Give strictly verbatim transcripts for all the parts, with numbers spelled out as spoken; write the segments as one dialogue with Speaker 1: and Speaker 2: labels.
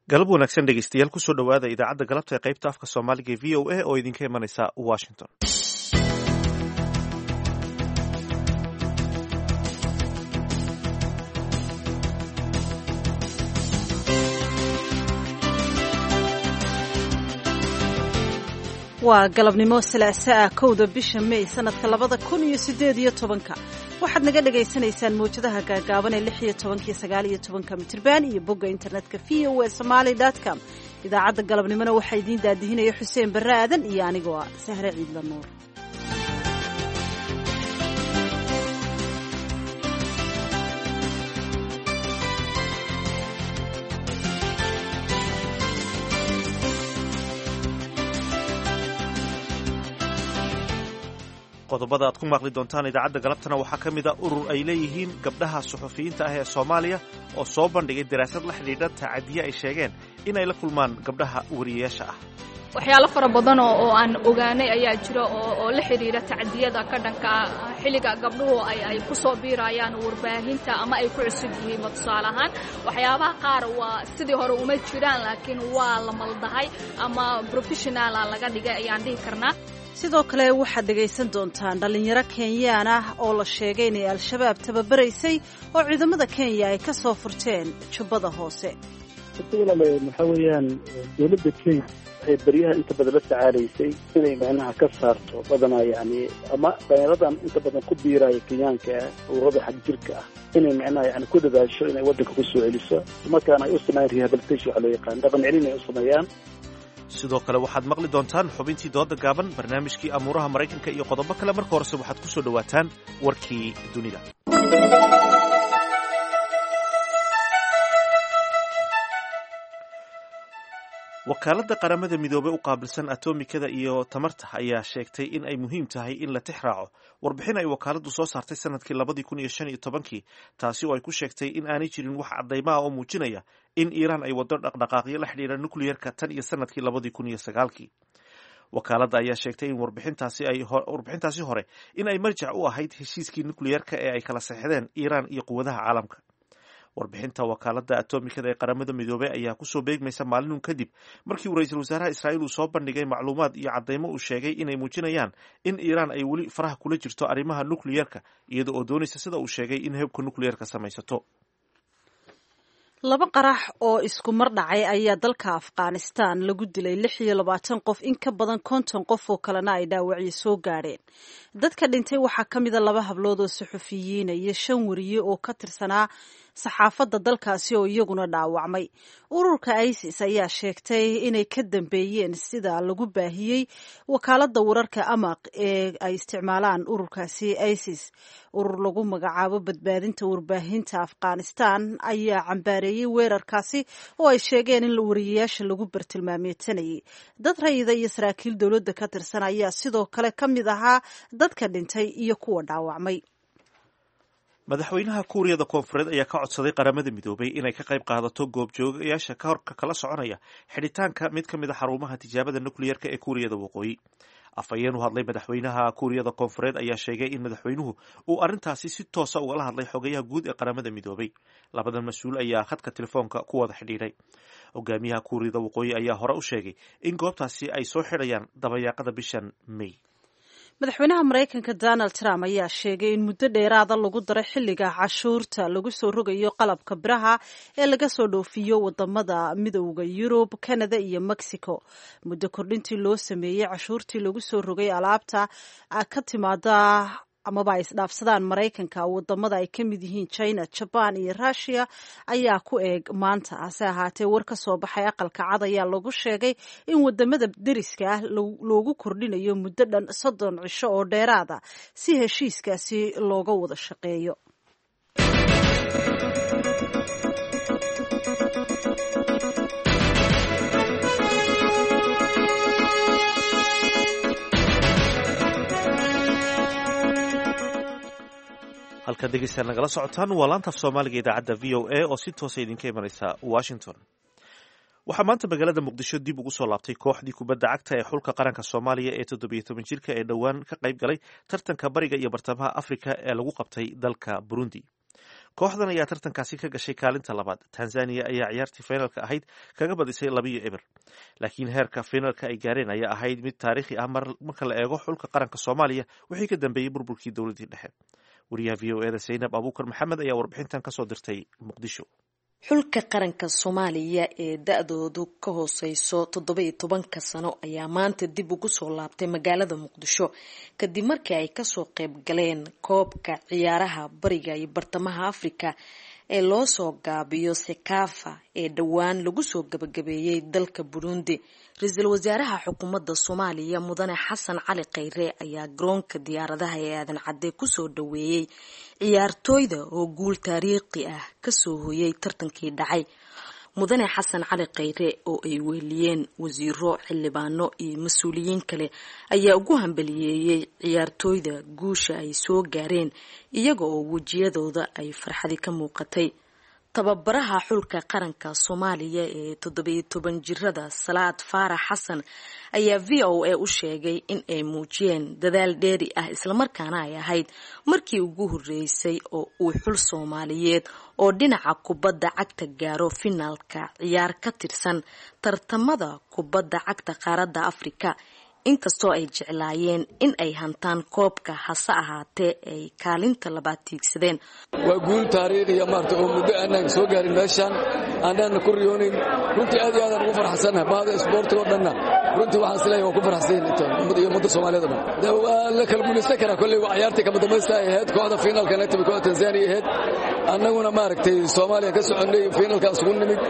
Speaker 1: galab wanaagsan dhegeystayaal kusoo dhowaada idaacadda galabta ee qaybta afka soomaaliga ee v o a oo idinka imanaysa washington.
Speaker 2: waa galabnimo salaaso ah kowda bisha may sanadka labada kun iyo sideed iyo tobanka waxaad naga dhagaysanaysaan mawjadaha gaagaaban ee lix iyo tobankiyo sagaal iyo tobanka mitirban iyo bogga internetka v o a somaly dot com. idaacadda galabnimona waxaa idiin daadihinaya xuseen barre aadan iyo anigoo ah sahre ciidla nuur.
Speaker 1: qodobada aad ku maaqli doontaan idaacadda galabtana waxaa ka mid a urur ay leeyihiin gabdhaha suxufiyiinta ah ee soomaaliya oo soo bandhigay daraasad la xidhiidha tacadiye ay sheegeen inay la kulmaan gabdhaha wariyayaasha ah.
Speaker 3: waxyaalo fara badan oo aan ogaanay ayaa jira oo la xidhiidha tacadiyada ka dhanka xilliga gabdhuhu ay ku soo biirayaan warbaahinta ama ay ku cusub yihiin tusaale ahaan waxyaabaha qaar waa sidii hore uma jiraan laakiin waa la maldahay ama professionala laga dhigay ayaan dhihi karnaa.
Speaker 2: sidoo kale waxaad dhegaysan doontaan dhallinyaro kenyaan ah oo la sheegay inay al-shabaab tababaraysay oo ciidamada kenya ay ka soo furteen jubbada hoose.
Speaker 4: waxaa weeyaan dowladda kenya waxay baryaha inta badan la tacaalaysay inay macnaha ka saarto badanaa yani ama dhalinyaradan inta badan ku biiraayo kenyaanka ah ururada xag jirka ah inay macnaha yani ku dadaasho inay waddanka ku soo celiso markaana ay u sameeyaan rehabilitation waxaa loo yaqaan dhaqan celin ay u sameeyaan.
Speaker 1: sidoo kale waxaad maqli doontaan xubintii dooda gaaban barnaamijkii amuuraha maraykanka iyo qodobo kale. marka horese waxaad ku soo dhowaataan warkii dunida. wakaaladda qaramada midoobey u qaabilsan atomikada iyo tamarta ayaa sheegtay in ay muhiim tahay in la tix raaco warbixin ay wakaaladdu soo saartay sanadkii labadii kun iyo shan iyo tobankii taasi oo ay ku sheegtay in aanay jirin wax caddaymaha oo muujinaya in iiraan ay waddo dhaqdhaqaaqyo la xidhiidha nukliyerka tan iyo sanadkii labadii kun iyo sagaalkii. wakaaladda ayaa sheegtay in warbixintaasi ay warbixintaasi hore in ay marjac u ahayd heshiiskii nukliyerka ee ay kala saxdeen iiraan iyo quwadaha caalamka. warbixinta wakaaladda atomikada ee qaramada midoobey ayaa kusoo beegmaysa maalinun kadib markii uu ra-iisul wasaaraha israa'iil uu soo bandhigay macluumaad iyo caddaymo uu sheegay inay muujinayaan in iiraan ay weli faraha kula jirto arrimaha nukliyerka iyada oo doonaysa sida uu sheegay in hebka nukliyerka samaysato.
Speaker 2: laba qarax oo isku mar dhacay ayaa dalka afghanistan lagu dilay lix iyo labaatan qof in ka badan konton qof oo kalena ay dhaawacyo soo gaadheen. dadka dhintay waxaa ka mida laba hablood oo suxufiyiina iyo shan wariye oo ka tirsanaa saxaafadda dalkaasi oo iyaguna dhaawacmay. ururka isis ayaa sheegtay inay ka dambeeyeen sida lagu baahiyey wakaaladda wararka amaq ee ay isticmaalaan ururkaasi isis. urur lagu magacaabo badbaadinta warbaahinta afghanistan ayaa cambaareeyey weerarkaasi oo ay sheegeen in wariyayaasha lagu bartilmaameedsanayay. dad rayida iyo saraakiil dowladda ka tirsan ayaa sidoo kale ka mid ahaa dadka dhintay iyo kuwa dhaawacmay.
Speaker 1: madaxweynaha kuuriyada koonfureed ayaa ka codsaday qaramada midoobey inay ka qayb qaadato goobjoogayaasha ka horka kala soconaya xidhitaanka mid ka mid a xarumaha tijaabada nukliyerka ee kuuriyada waqooyi. afhayeen u hadlay madaxweynaha kuuriyada koonfureed ayaa sheegay in madaxweynuhu uu arrintaasi si toosa ugala hadlay xogayaha guud ee qaramada midoobey. labadan mas-uul ayaa khadka telefoonka ku wada xidhiidhay. hogaamiyaha kuuriyada waqooyi ayaa hore u sheegay in goobtaasi ay soo xidhayaan dabayaaqada bishan may.
Speaker 2: madaxweynaha maraykanka donald trump ayaa sheegay in muddo dheeraada lagu daray xilliga cashuurta lagu soo rogayo qalabka biraha ee laga soo dhoofiyo wadamada midowda yurub, canada iyo mexico. muddo kordhintii loo sameeyey cashuurtii lagu soo rogay alaabta ka timaada amaba ay isdhaafsadaan maraykanka wadamada ay ka mid yihiin china, jaban iyo russia ayaa ku eeg maanta. hase ahaatee war ka soo baxay aqalka cad ayaa lagu sheegay in wadamada deriska ah loogu kordhinayo muddo dhan soddon cisho oo dheeraada si heshiiskaasi looga wada shaqeeyo.
Speaker 1: halkaad dhegeystayaal nagala socotaan waa laanta af soomaaliga idaacadda v o a oo si toosa idinka imanaysa washington. waxaa maanta magaalada muqdisho dib ugu soo laabtay kooxdii kubadda cagta ee xulka qaranka soomaaliya ee toddobiyo toban jirka ee dhowaan ka qayb galay tartanka bariga iyo bartamaha afrika ee lagu qabtay dalka burundi. kooxdan ayaa tartankaasi ka gashay kaalinta labaad. tanzania ayaa ciyaartii finalka ahayd kaga badisay labiyo eber, laakiin heerka finalka ay gaareen ayaa ahayd mid taariikhi ah marka la eego xulka qaranka soomaaliya wixii ka dambeeyey burburkii dowladii dhexe. wariyaha v o eda zaynab abuukar maxamed ayaa warbixintan kasoo dirtay muqdisho.
Speaker 5: xulka qaranka soomaaliya ee da-doodu ka hooseyso toddoba-iyo tobanka sano ayaa maanta dib ugu soo laabtay magaalada muqdisho kadib markii ay kasoo qayb galeen koobka ciyaaraha bariga iyo bartamaha afrika ee loo soo gaabiyo sekafa ee dhowaan lagu soo gabagabeeyey dalka burundi. ra-iisul wasaaraha xukuumadda soomaaliya mudane xasan cali kheyre ayaa garoonka diyaaradaha ee aadan cadde kusoo dhaweeyey ciyaartooyda oo guul taariikhi ah kasoo hoyay tartankii dhacay. mudane xasan cali kheyre oo ay weeliyeen wasiiro, xildhibaano iyo mas-uuliyiin kale ayaa ugu hambaliyeeyey ciyaartooyda guusha ay soo gaareen iyaga oo wejiyadooda ay farxadi ka muuqatay. tababaraha xulka qaranka soomaaliya ee toddoba-iyo toban jirada salaad faarax xasan ayaa v o a u sheegay in ay muujiyeen dadaal dheeri ah islamarkaana ay ahayd markii ugu horeysay oo uu xul soomaaliyeed oo dhinaca kubadda cagta gaaro finaalka ciyaar ka tirsan tartamada kubadda cagta qaaradda afrika. inkastoo ay jeclaayeen in ay hantaan koobka hase ahaatee ay kaalinta labaad tiigsadeen.
Speaker 6: waa guul taariikhiya maarta oo muddo aanaan soo gaarin meeshaan aanaan ku riyoonin. runtii aad iyo aadaan ugu farxsanahay bahda isboortiga oo dhanna runtii waxaan isleeyahay waan ku farxsan iyo ummadda Soomaaliyeed oo dhan. waa la kala guulaysan karaa kolley waa ciyaartii kama dambaysta ay ahayd kooxda finaalka la timid kooxda Tanzania ahayd annaguna maaragtay Soomaaliya ka soconay finaalka isugu nimid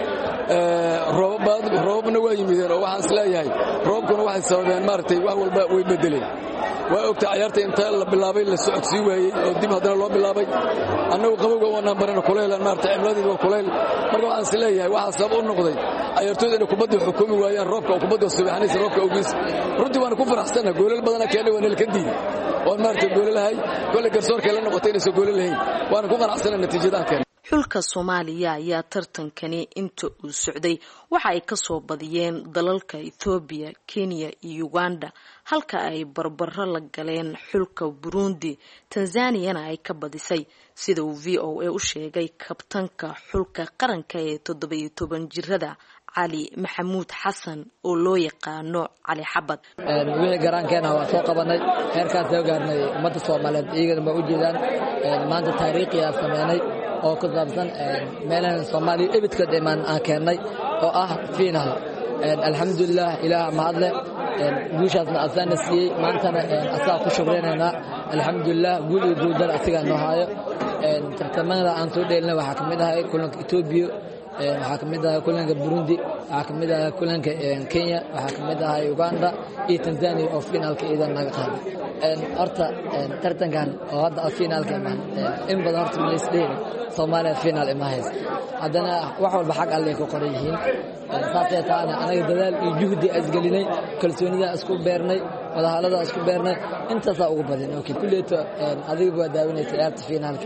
Speaker 6: roobad roobna waa yimideen oo waxaan isleeyahay roobkuna waxay sababeen maaragtay wax walba way bedeleen. waa ogtaa ciyaarta inta la bilaabay la socodsiin waayey oo dib haddana loo bilaabay annagu qabowga waanaan barana kulaylan maaragtay cimladeedu waa kulayl. marka waxaan isleeyahay waxaa sabab u noqday ciyaartooyda inay kubadda xukumi waayaan roobka oo kubadda subaxnaysa roobka awgiis. runtii waan ku faraxsanahay goolal badana keenay waan ka diiday oon maaragtay goolalahay kolley garsoorka la noqotay inaysan goolal lahayn waan ku faraxsanahay natiijadaha keenay.
Speaker 5: xulka soomaaliya ayaa tartankani inta uu socday waxa ay kasoo badiyeen dalalka Ethiopia, Kenya iyo Uganda halka ay barbaro la galeen xulka Burundi. Tanzaniana ay ka badisay sida uu V O A u sheegay kabtanka xulka qaranka ee toddoba-iyo toban jirada cali maxamuud xasan oo loo yaqaano cali xabad.
Speaker 7: wixii garankeena waa soo qabanay heerkaas soo gaarnay ummadda Soomaaliyeed iyagana ma u jeedaan maanta taariikhi ah sameynay oo ku saabsan meelaha Soomaaliya ibidka dhiman aan keenay oo ah final. alxamdulillah ilaah mahadle guushaasna asana siiyey maantana asaa ku shukreynayna alxamdulillah guul iyo guuldar asiga noo haayo. tartamada aan soo dheelnay waxaa kamid ahay kulanka Ethiopia, waxaa kamid ahay kulanka Burundi, waxaa kamid ahay kulanka Kenya, waxaa kamid ahay Uganda iyo Tanzania oo finaalka iidan naga qaaday. horta tartankan oo hadda finaalka imaan in badan horta ma isdheelin Soomaaliya finaal ima haysto haddana wax walba xaq alle ku qoran yihiin. saasay taana anaga dadaal iyo juhdi asgalinay kalsoonida isku beernay wadahaalada isku beernay intaas ugu badan. okay kulleeto adiga waa daawanaysa ciyaarta finaalka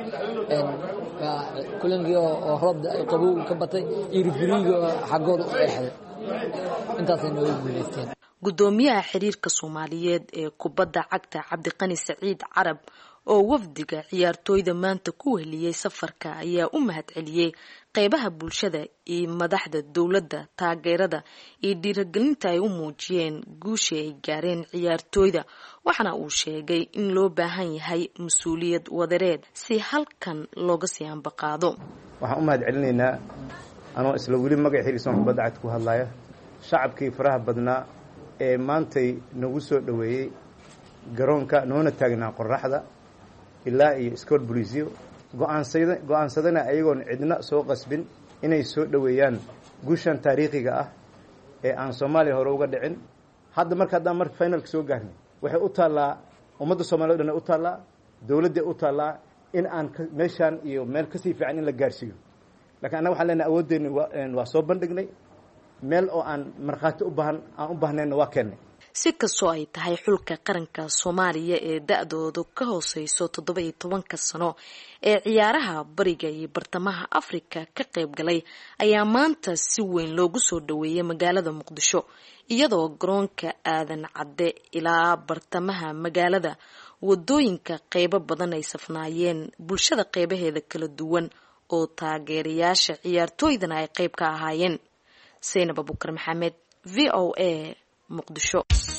Speaker 7: kulankii oo roob qabow ka batay iyo rifriiga xaqooda u eexday intaas ay noogu guuleysteen.
Speaker 5: gudoomiyaha xiriirka Soomaaliyeed ee kubadda cagta Cabdiqani Saciid Carab oo wafdiga ciyaartooyda maanta ku weheliyay safarka ayaa u mahadceliyay qaybaha bulshada iyo madaxda dawladda taageerada iyo dhiirigelinta ay u muujiyeen guusha ay gaareen ciyaartooyda. waxana uu sheegay in loo baahan yahay mas'uuliyad wadareed si halkan looga sii ambaqaado.
Speaker 8: waxaan u mahadcelinaynaa anoo isla weli magac xiriirka kubadda cagta ku hadlaya shacabkii faraha badnaa ee maantay nagu soo dhaweeyay garoonka noona taagnaa qorraxda ilaa iyo iskool booliisyo go'aansada go'aansadana ayagoon cidna soo qasbin inay soo dhaweeyaan guushan taariikhiga ah ee aan Soomaaliya hore uga dhicin. hadda marka hadda marka finalka soo gaarnay waxay u taalaa ummadda Soomaaliyeed oo dhan u taalaa dawladda u taalaa in aan meeshan iyo meel ka sii fiican in la gaarsiiyo. laakiin anaga waxaan leenahay awooddeena waa soo bandhignay meel oo aan marxaati u baahan aan u baahnayna waa keenay.
Speaker 5: si kastoo ay tahay xulka qaranka Soomaaliya ee da'doodu ka hooseyso toddoba-iyo tobanka sano ee ciyaaraha bariga iyo bartamaha Afrika ka qayb galay ayaa maanta si weyn loogu soo dhaweeyay magaalada Muqdisho iyadoo garoonka aadan cadde ilaa bartamaha magaalada wadooyinka qeybo badan ay safnaayeen bulshada qeybaheeda kala duwan oo taageerayaasha ciyaartooydana ay qeyb ka ahaayeen. Seynab Abukar Maxamed, V O A, Muqdisho.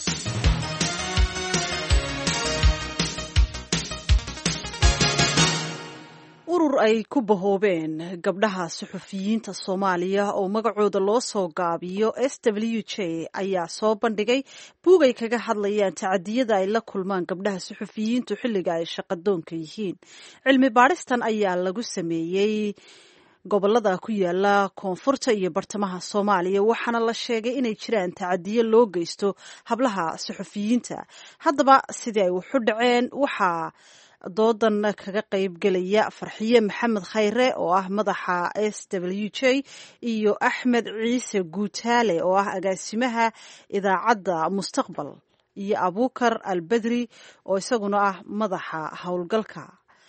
Speaker 2: urur ay ku bahoobeen gabdhaha suxufiyiinta Soomaaliya oo magacooda loo soo gaabiyo S W J ayaa soo bandhigay buug ay kaga hadlayaan tacadiyada ay la kulmaan gabdhaha suxufiyiintu xilliga ay shaqadoonka yihiin. Cilmi baaristan ayaa lagu sameeyey gobolada ku yaala koonfurta iyo bartamaha Soomaaliya waxaana la sheegay inay jiraan tacadiyo loo geysto hablaha suxufiyiinta. Haddaba sidii ay wax u dhaceen waxaa doodan kaga qayb galaya Farxiye Maxamed Khayre oo ah madaxa S W J iyo Axmed Ciise Guutaale oo ah agaasimaha idaacadda Mustaqbal iyo Abukar Albadri oo isaguna ah madaxa howlgalka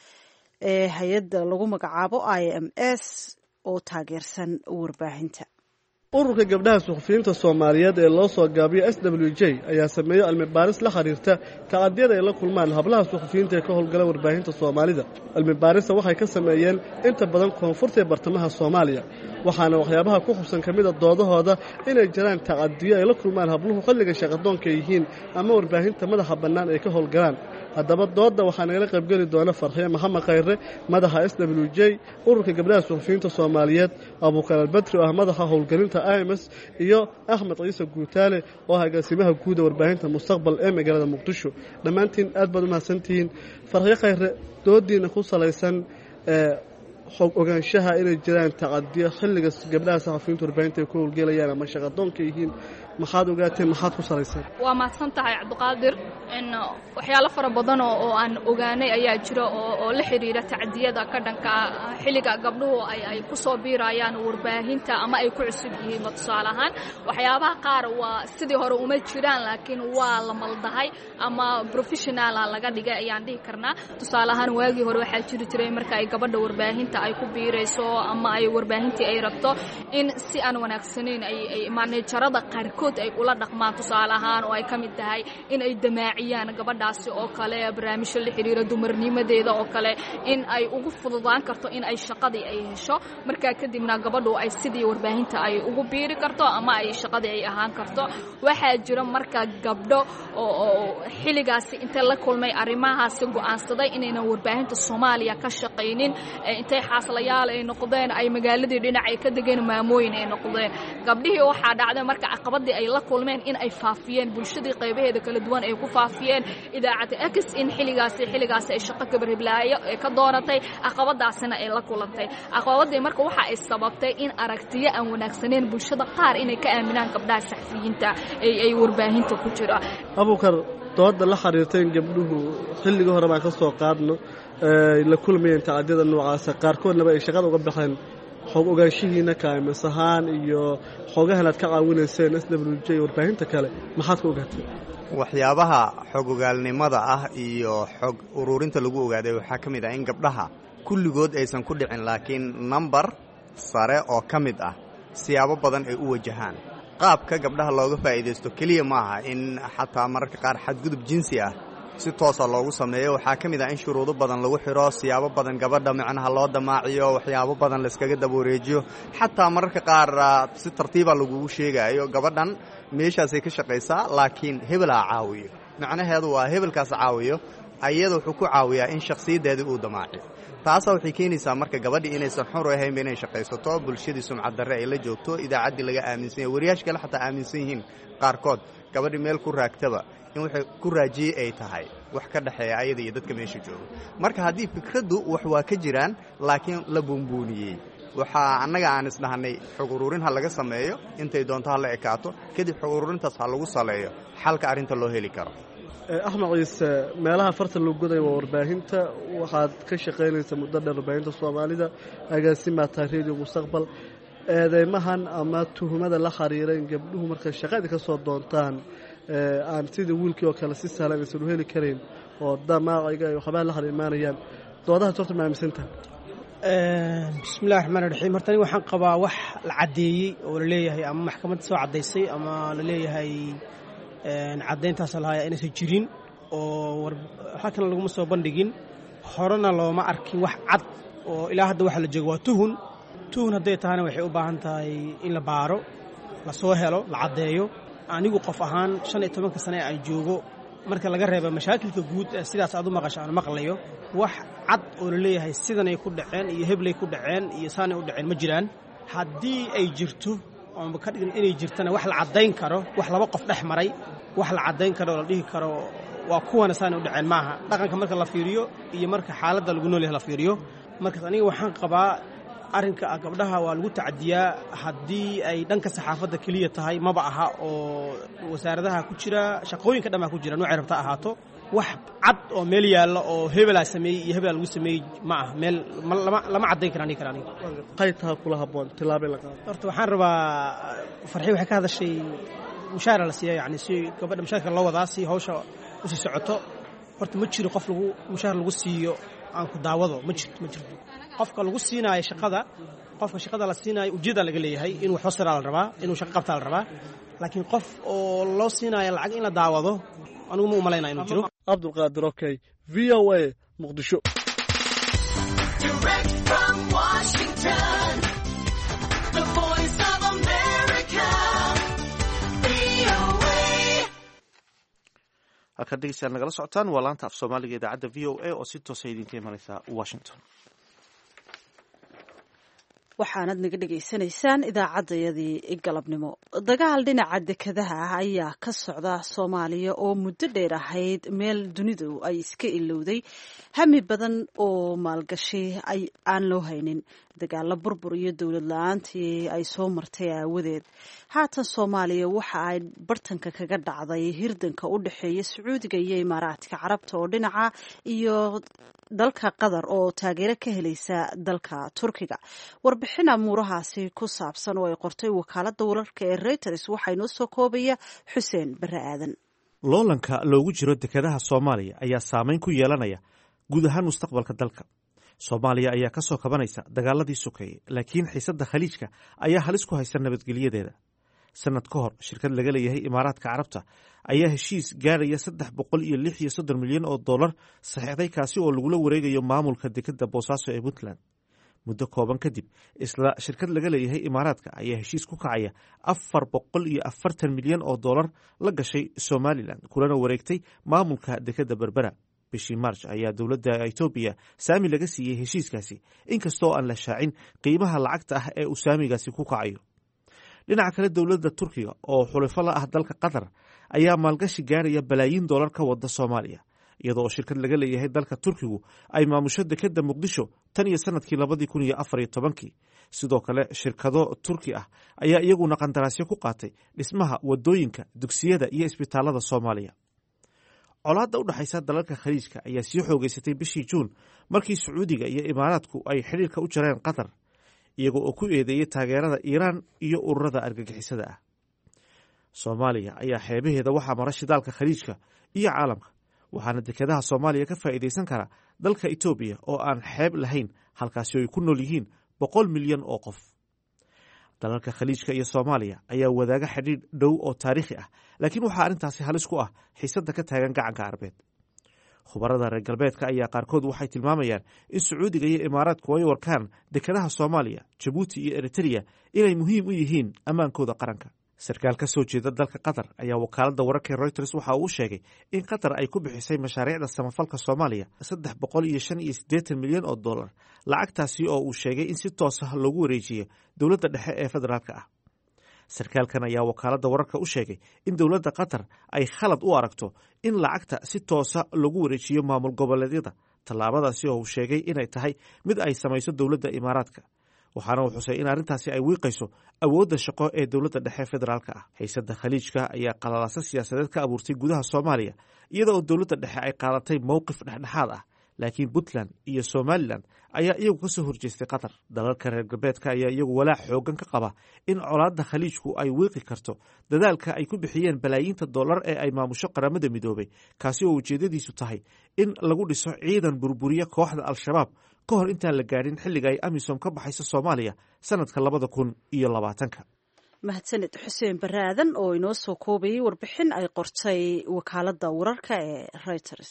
Speaker 2: ee hay'adda lagu magacaabo I M S oo taageersan warbaahinta.
Speaker 9: ururka gabdhaha suxufiyiinta Soomaaliyeed ee loo soo gaabiyo S W J ayaa sameeyay cilmi baaris la xiriirta tacadiyada ay la kulmaan hablaha suxufiyiinta ee ka howlgala warbaahinta Soomaalida. Cilmi baarista waxay ka sameeyeen inta badan koonfurta ee bartamaha Soomaaliya, waxaana waxyaabaha ku xubsan kamid ah doodahooda inay jiraan tacadiyo ay la kulmaan habluhu xilliga shaqadoonka yihiin ama warbaahinta madaxa bannaan ay ka howlgalaan. haddaba dooda waxaa nagala qayb geli doona Farxiye Maxamed Khayre, madaxa S W J, ururka gabdhaha suxufiyiinta Soomaaliyeed, Abukar Albadri oo ah madaxa howlgelinta I M S, iyo Axmed Ciise Guutaale oo ah agaasimaha guud ee warbaahinta Mustaqbal ee magaalada Muqdisho. Dhammaantiin aad baad u mahadsantihiin. Farxiye Khayre, doodiina ku salaysan ee xog ogaanshaha inay jiraan tacadiyo xilliga gabdhaha saxafiyiinta warbaahinta ay ku howlgelayaan ama shaqadoonka yihiin, maxaad ogaateen, maxaad ku salaysan?
Speaker 3: waa mahadsan tahay Cabdiqaadir. in waxyaalo fara badan oo aan ogaanay ayaa jira oo oo la xiriira tacadiyada ka dhanka xilliga gabdhuhu ay ay ku soo biirayaan warbaahinta ama ay ku cusub yihiin. Tusaale ahaan waxyaabaha qaar waa sidii hore uma jiraan laakiin waa la maldahay ama professional laga dhigay ayaan dhihi karnaa. Tusaale ahaan waagii hore waxaa jiri jiray marka ay gabadha warbaahinta ay ku biirayso ama ay warbaahintii ay rabto in si aan wanaagsaneyn ay ay managerada qaarkood ay ula dhaqmaan. Tusaale ahaan oo ay ka mid tahay in ay damaaciyaan gabadhaasi oo kale barnaamijyo la xiriira dumarnimadeeda oo kale in ay ugu fududaan karto in ay shaqadii ay hesho, markaa kadibna gabadhu ay sidii warbaahinta ay ugu biiri karto ama ay shaqadii ay ahaan karto. waxaa jira marka gabdho oo xilligaasi inta la kulmay arrimahaasi go'aansaday inayna warbaahinta Soomaaliya ka shaqaynin, intay xaaslayaal ay noqdeen ay magaaladii dhinac ay ka degeen maamooyin ay noqdeen. gabdhihii waxaa dhacday marka caqabadii ay la kulmeen in ay faafiyeen bulshadii qaybaheeda kala duwan ay ku faafiyeen idaacada X in xilligaasi xilligaasi ay shaqo gabar hiblaayo ee ka doonatay, caqabadaasina ay la kulantay. caqabadii marka waxa ay sababtay in aragtiyo aan wanaagsaneyn bulshada qaar inay ka aaminaan gabdhaha saxafiyiinta ay ay warbaahinta ku jira.
Speaker 9: Abukar, dooda la xiriirtay in gabdhuhu xilliga hore baan ka soo qaadno ee la kulmayeen tacadiyada noocaas qaarkoodna ay shaqada uga baxeen. xog ogaanshihiina ka masahaan iyo xogahan aad ka caawinayseen S W J warbaahinta kale, maxaad ku ogaatay?
Speaker 10: waxyaabaha xog ogaalnimada ah iyo xog ururinta lagu ogaaday waxaa ka mid ah in gabdhaha kulligood aysan ku dhicin laakiin number sare oo ka mid ah siyaabo badan ay u wajahaan. qaabka gabdhaha looga faa'iideysto keliya maaha in xataa mararka qaar xadgudub jinsi ah si toosa loogu sameeyo. waxaa ka mid ah in shuruudo badan lagu xiro, siyaabo badan gabadha macnaha loo damaaciyo, waxyaabo badan la iskaga daboreejiyo, xataa mararka qaar si tartiiba lagugu sheegayo gabadhan meeshaasay ka shaqaysaa laakiin hebel ha caawiyo. macnaheedu waa hebelkaas caawiyo ayada wuxuu ku caawiyaa in shakhsiyadeedii uu damaaciyo. taasa waxay keenaysaa marka gabadhii inaysan xor ahayn inay shaqaysato, bulshadii sumcad darre ay la joogto, idaacaddii laga aaminsan yahay, wariyaasha kale xataa aaminsan yihiin qaarkood gabadhii meel ku raagtaba in waxay ku raajiyey ay tahay wax ka dhaxeeya ayada iyo dadka meesha jooga. marka haddii fikraddu wax waa ka jiraan laakiin la buunbuuniyey, waxaa annaga aan isdhahnay xog ururin ha laga sameeyo, intay doonto ha la ekaato, kadib xog ururintaas ha lagu saleeyo xalka arrinta loo heli karo.
Speaker 9: Axmed Ciise, meelaha farta loo goday waa warbaahinta, waxaad ka shaqaynaysaa muddo dheer warbaahinta Soomaalida, agaasimaha taariikhda Mustaqbal. eedeymahan ama tuhumada la xiriiray in gabdhuhu markay shaqada ka soo doontaan aan sidii wiilkii oo kale si sahlan aysan u heli karin oo damaaciga iyo waxbaa la xariimaanayaan, doodaha horta ma aaminsantahay?
Speaker 11: bismillahi raxmaani raxiim. hortani waxaan qabaa wax la caddeeyey oo la leeyahay ama maxkamadda soo caddaysay ama la leeyahay caddayntaas lahaaya inaysan jirin oo halkan laguma soo bandhigin horena looma arkin wax cad oo ilaa hadda waxa la joogo waa tuhun tuhun hadday tahana waxay u baahan tahay in la baaro la soo helo la caddeeyo anigu qof ahaan shan iyo tobanka sane ay joogo marka laga reebo mashaakilka guud ee sidaas aad u maqasho aan maqlayo wax cad oo la leeyahay sidanay ku dhaceen iyo heblay ku dhaceen iyo saanay u dhaceen ma jiraan haddii ay jirto oonba ka dhigin inay jirtana wax la caddayn karo wax laba qof dhex maray wax la caddayn karo oo la dhihi karo waa kuwana saanay u dhaceen maaha dhaqanka marka la fiiriyo iyo marka xaaladda lagu nool yahay la fiiriyo markaas aniga waxaan qabaa arrinka gabdhaha waa lagu tacadiyaa haddii ay dhanka saxaafadda keliya tahay maba aha oo wasaaradaha ku jira shaqooyinka dhammaa ku jira noocay rabta ahaato wax cad oo meel yaalla oo hebelaa sameeyey iyo hebelaa lagu sameeyey ma ah meel lama caddayn kara aniga aniga
Speaker 9: qaytaha kula habboon tilaabay la qaado
Speaker 11: horta waxaan rabaa farxii waxay ka hadashay mushaara la siiya yacni si gabadha mushaarka loo wadaa si hawsha u sii socoto horta ma jiro qof lagu mushaar lagu siiyo aan ku daawado ma jirto ma jirto qofka lagu siinaayo shaqada qofka shaqada la siinaayo ujeeda laga leeyahay inuu wax hoostiraa la rabaa inuu shaqo qabtaa la rabaa laakiin qof oo loo siinaayo lacag in la daawado anigu ma u malaynaa inuu jiro
Speaker 9: cabdulqaadir okay v o a muqdisho
Speaker 1: halkan dhegeystayaal nagala socotaan waa laanta af soomaaliga idaacadda v o a oo si toosa idinka imanaysa washington
Speaker 2: waxaanad naga dhegaysanaysaan idaacaddayadii galabnimo dagaal dhinaca dekadaha ah ayaa ka socda soomaaliya oo muddo dheer ahayd meel dunidu ay iska ilowday hami badan oo maalgashi aan loo haynin dagaalo burbur iyo dowlad la-aantii ay soo martay aawadeed haatan soomaaliya waxa ay bartanka kaga dhacday hirdanka u dhexeeya sacuudiga iyo imaaraadka carabta oo dhinaca iyo dalka qatar oo taageero ka helaysa dalka turkiga warbixin amuurahaasi ku saabsan oo ay qortay wakaaladda wararka ee reuters waxaa inoo soo koobaya xuseen bare aadan
Speaker 1: loolanka loogu jiro dekadaha soomaaliya ayaa saameyn ku yeelanaya guud ahaan mustaqbalka dalka soomaaliya ayaa ka soo kabanaysa dagaaladii sokeeye laakiin xiisadda khaliijka ayaa halis ku haysa nabadgelyadeeda sanad ka hor shirkad laga leeyahay imaaraadka carabta ayaa heshiis gaaraya saddex boqol iyo lix iyo soddon milyan oo dollar saxiixday kaasi oo lagula wareegayo maamulka dekadda boosaaso ee puntland muddo kooban kadib isla shirkad laga leeyahay imaaraadka ayaa heshiis ku kacaya afar boqol iyo afartan milyan oo dollar la gashay somalilan kulana wareegtay maamulka dekadda berbera bishii march ayaa dowladda etoobiya saami laga siiyey heshiiskaasi inkastoo aan la shaacin qiimaha lacagta ah ee uu saamigaasi ku kacayo dhinaca kale dowladda turkiga oo xulifo la ah dalka qatar ayaa maalgashi gaaraya balaayiin dollar ka wada soomaaliya iyadoo shirkad laga leeyahay dalka turkigu ay maamusho dekadda muqdisho tan iyo sanadkii labadii kun iyo afar iyo tobankii sidoo kale shirkado turki ah ayaa iyaguna qandaraasyo ku qaatay dhismaha wadooyinka dugsiyada iyo isbitaalada soomaaliya colaadda u dhexaysa dalalka khaliijka ayaa sii xoogeysatay bishii juun markii sacuudiga iyo imaaraadku ay xidhiirka u jareen qatar iyaga oo ku eedeeyey taageerada iiraan iyo ururada argagixisada ah soomaaliya ayaa xeebaheeda waxaa mara shidaalka khaliijka iyo caalamka waxaana dekadaha soomaaliya ka faa'iidaysan kara dalka etoobiya oo aan xeeb lahayn halkaasi ay ku nool yihiin boqol milyan oo qof dalalka khaliijka iyo soomaaliya ayaa wadaaga xidhiidh dhow oo taariikhi ah laakiin waxaa arrintaasi halis ku ah xiisadda ka taagan gacanka carbeed khubarada reer galbeedka ayaa qaarkood waxay tilmaamayaan in sacuudiga iyo imaaraadku ay warkaan dekadaha soomaaliya jabuuti iyo eritreya inay muhiim u yihiin ammaankooda qaranka sarkaal ka soo jeeda dalka qatar ayaa wakaaladda wararka reuters waxa uu sheegay in qatar ay ku bixisay mashaariicda samafalka soomaaliya saddex boqol iyo shan iyo siddeetan milyan oo dollar lacagtaasi oo uu sheegay in si toos ah loogu wareejiyo dowladda dhexe ee federaalka ah sarkaalkan ayaa wakaaladda wararka u sheegay in dowladda qatar ay khalad u aragto in lacagta si toosa lagu wareejiyo maamul goboleedyada tallaabadaasi oo uu sheegay inay tahay mid ay samayso dowladda imaaraadka waxaana uu xusay in arrintaasi ay wiiqayso awoodda shaqo ee dowladda dhexe federaalka ah xiisadda khaliijka ayaa qalalaasa siyaasadeed ka abuurtay gudaha soomaaliya iyada oo dowladda dhexe ay qaadatay mowqif dhexdhexaad ah laakiin puntland iyo somalilan ayaa iyagu ka soo horjeestay qatar dalalka reer galbeedka ayaa iyagu walaac xoogan ka qaba in colaadda khaliijku ay wiiqi karto dadaalka ay ku bixiyeen balaayiinta dollar ee ay maamusho qaramada midoobay kaasi oo ujeedadiisu tahay in lagu dhiso ciidan burburiya kooxda al-shabaab ka hor intaan la gaadhin xilliga ay amisom ka baxayso soomaaliya sanadka labada kun iyo labaatanka
Speaker 2: mahadsaned xuseen baraadan oo inoo soo koobayay warbixin ay qortay wakaaladda wararka ee Reuters.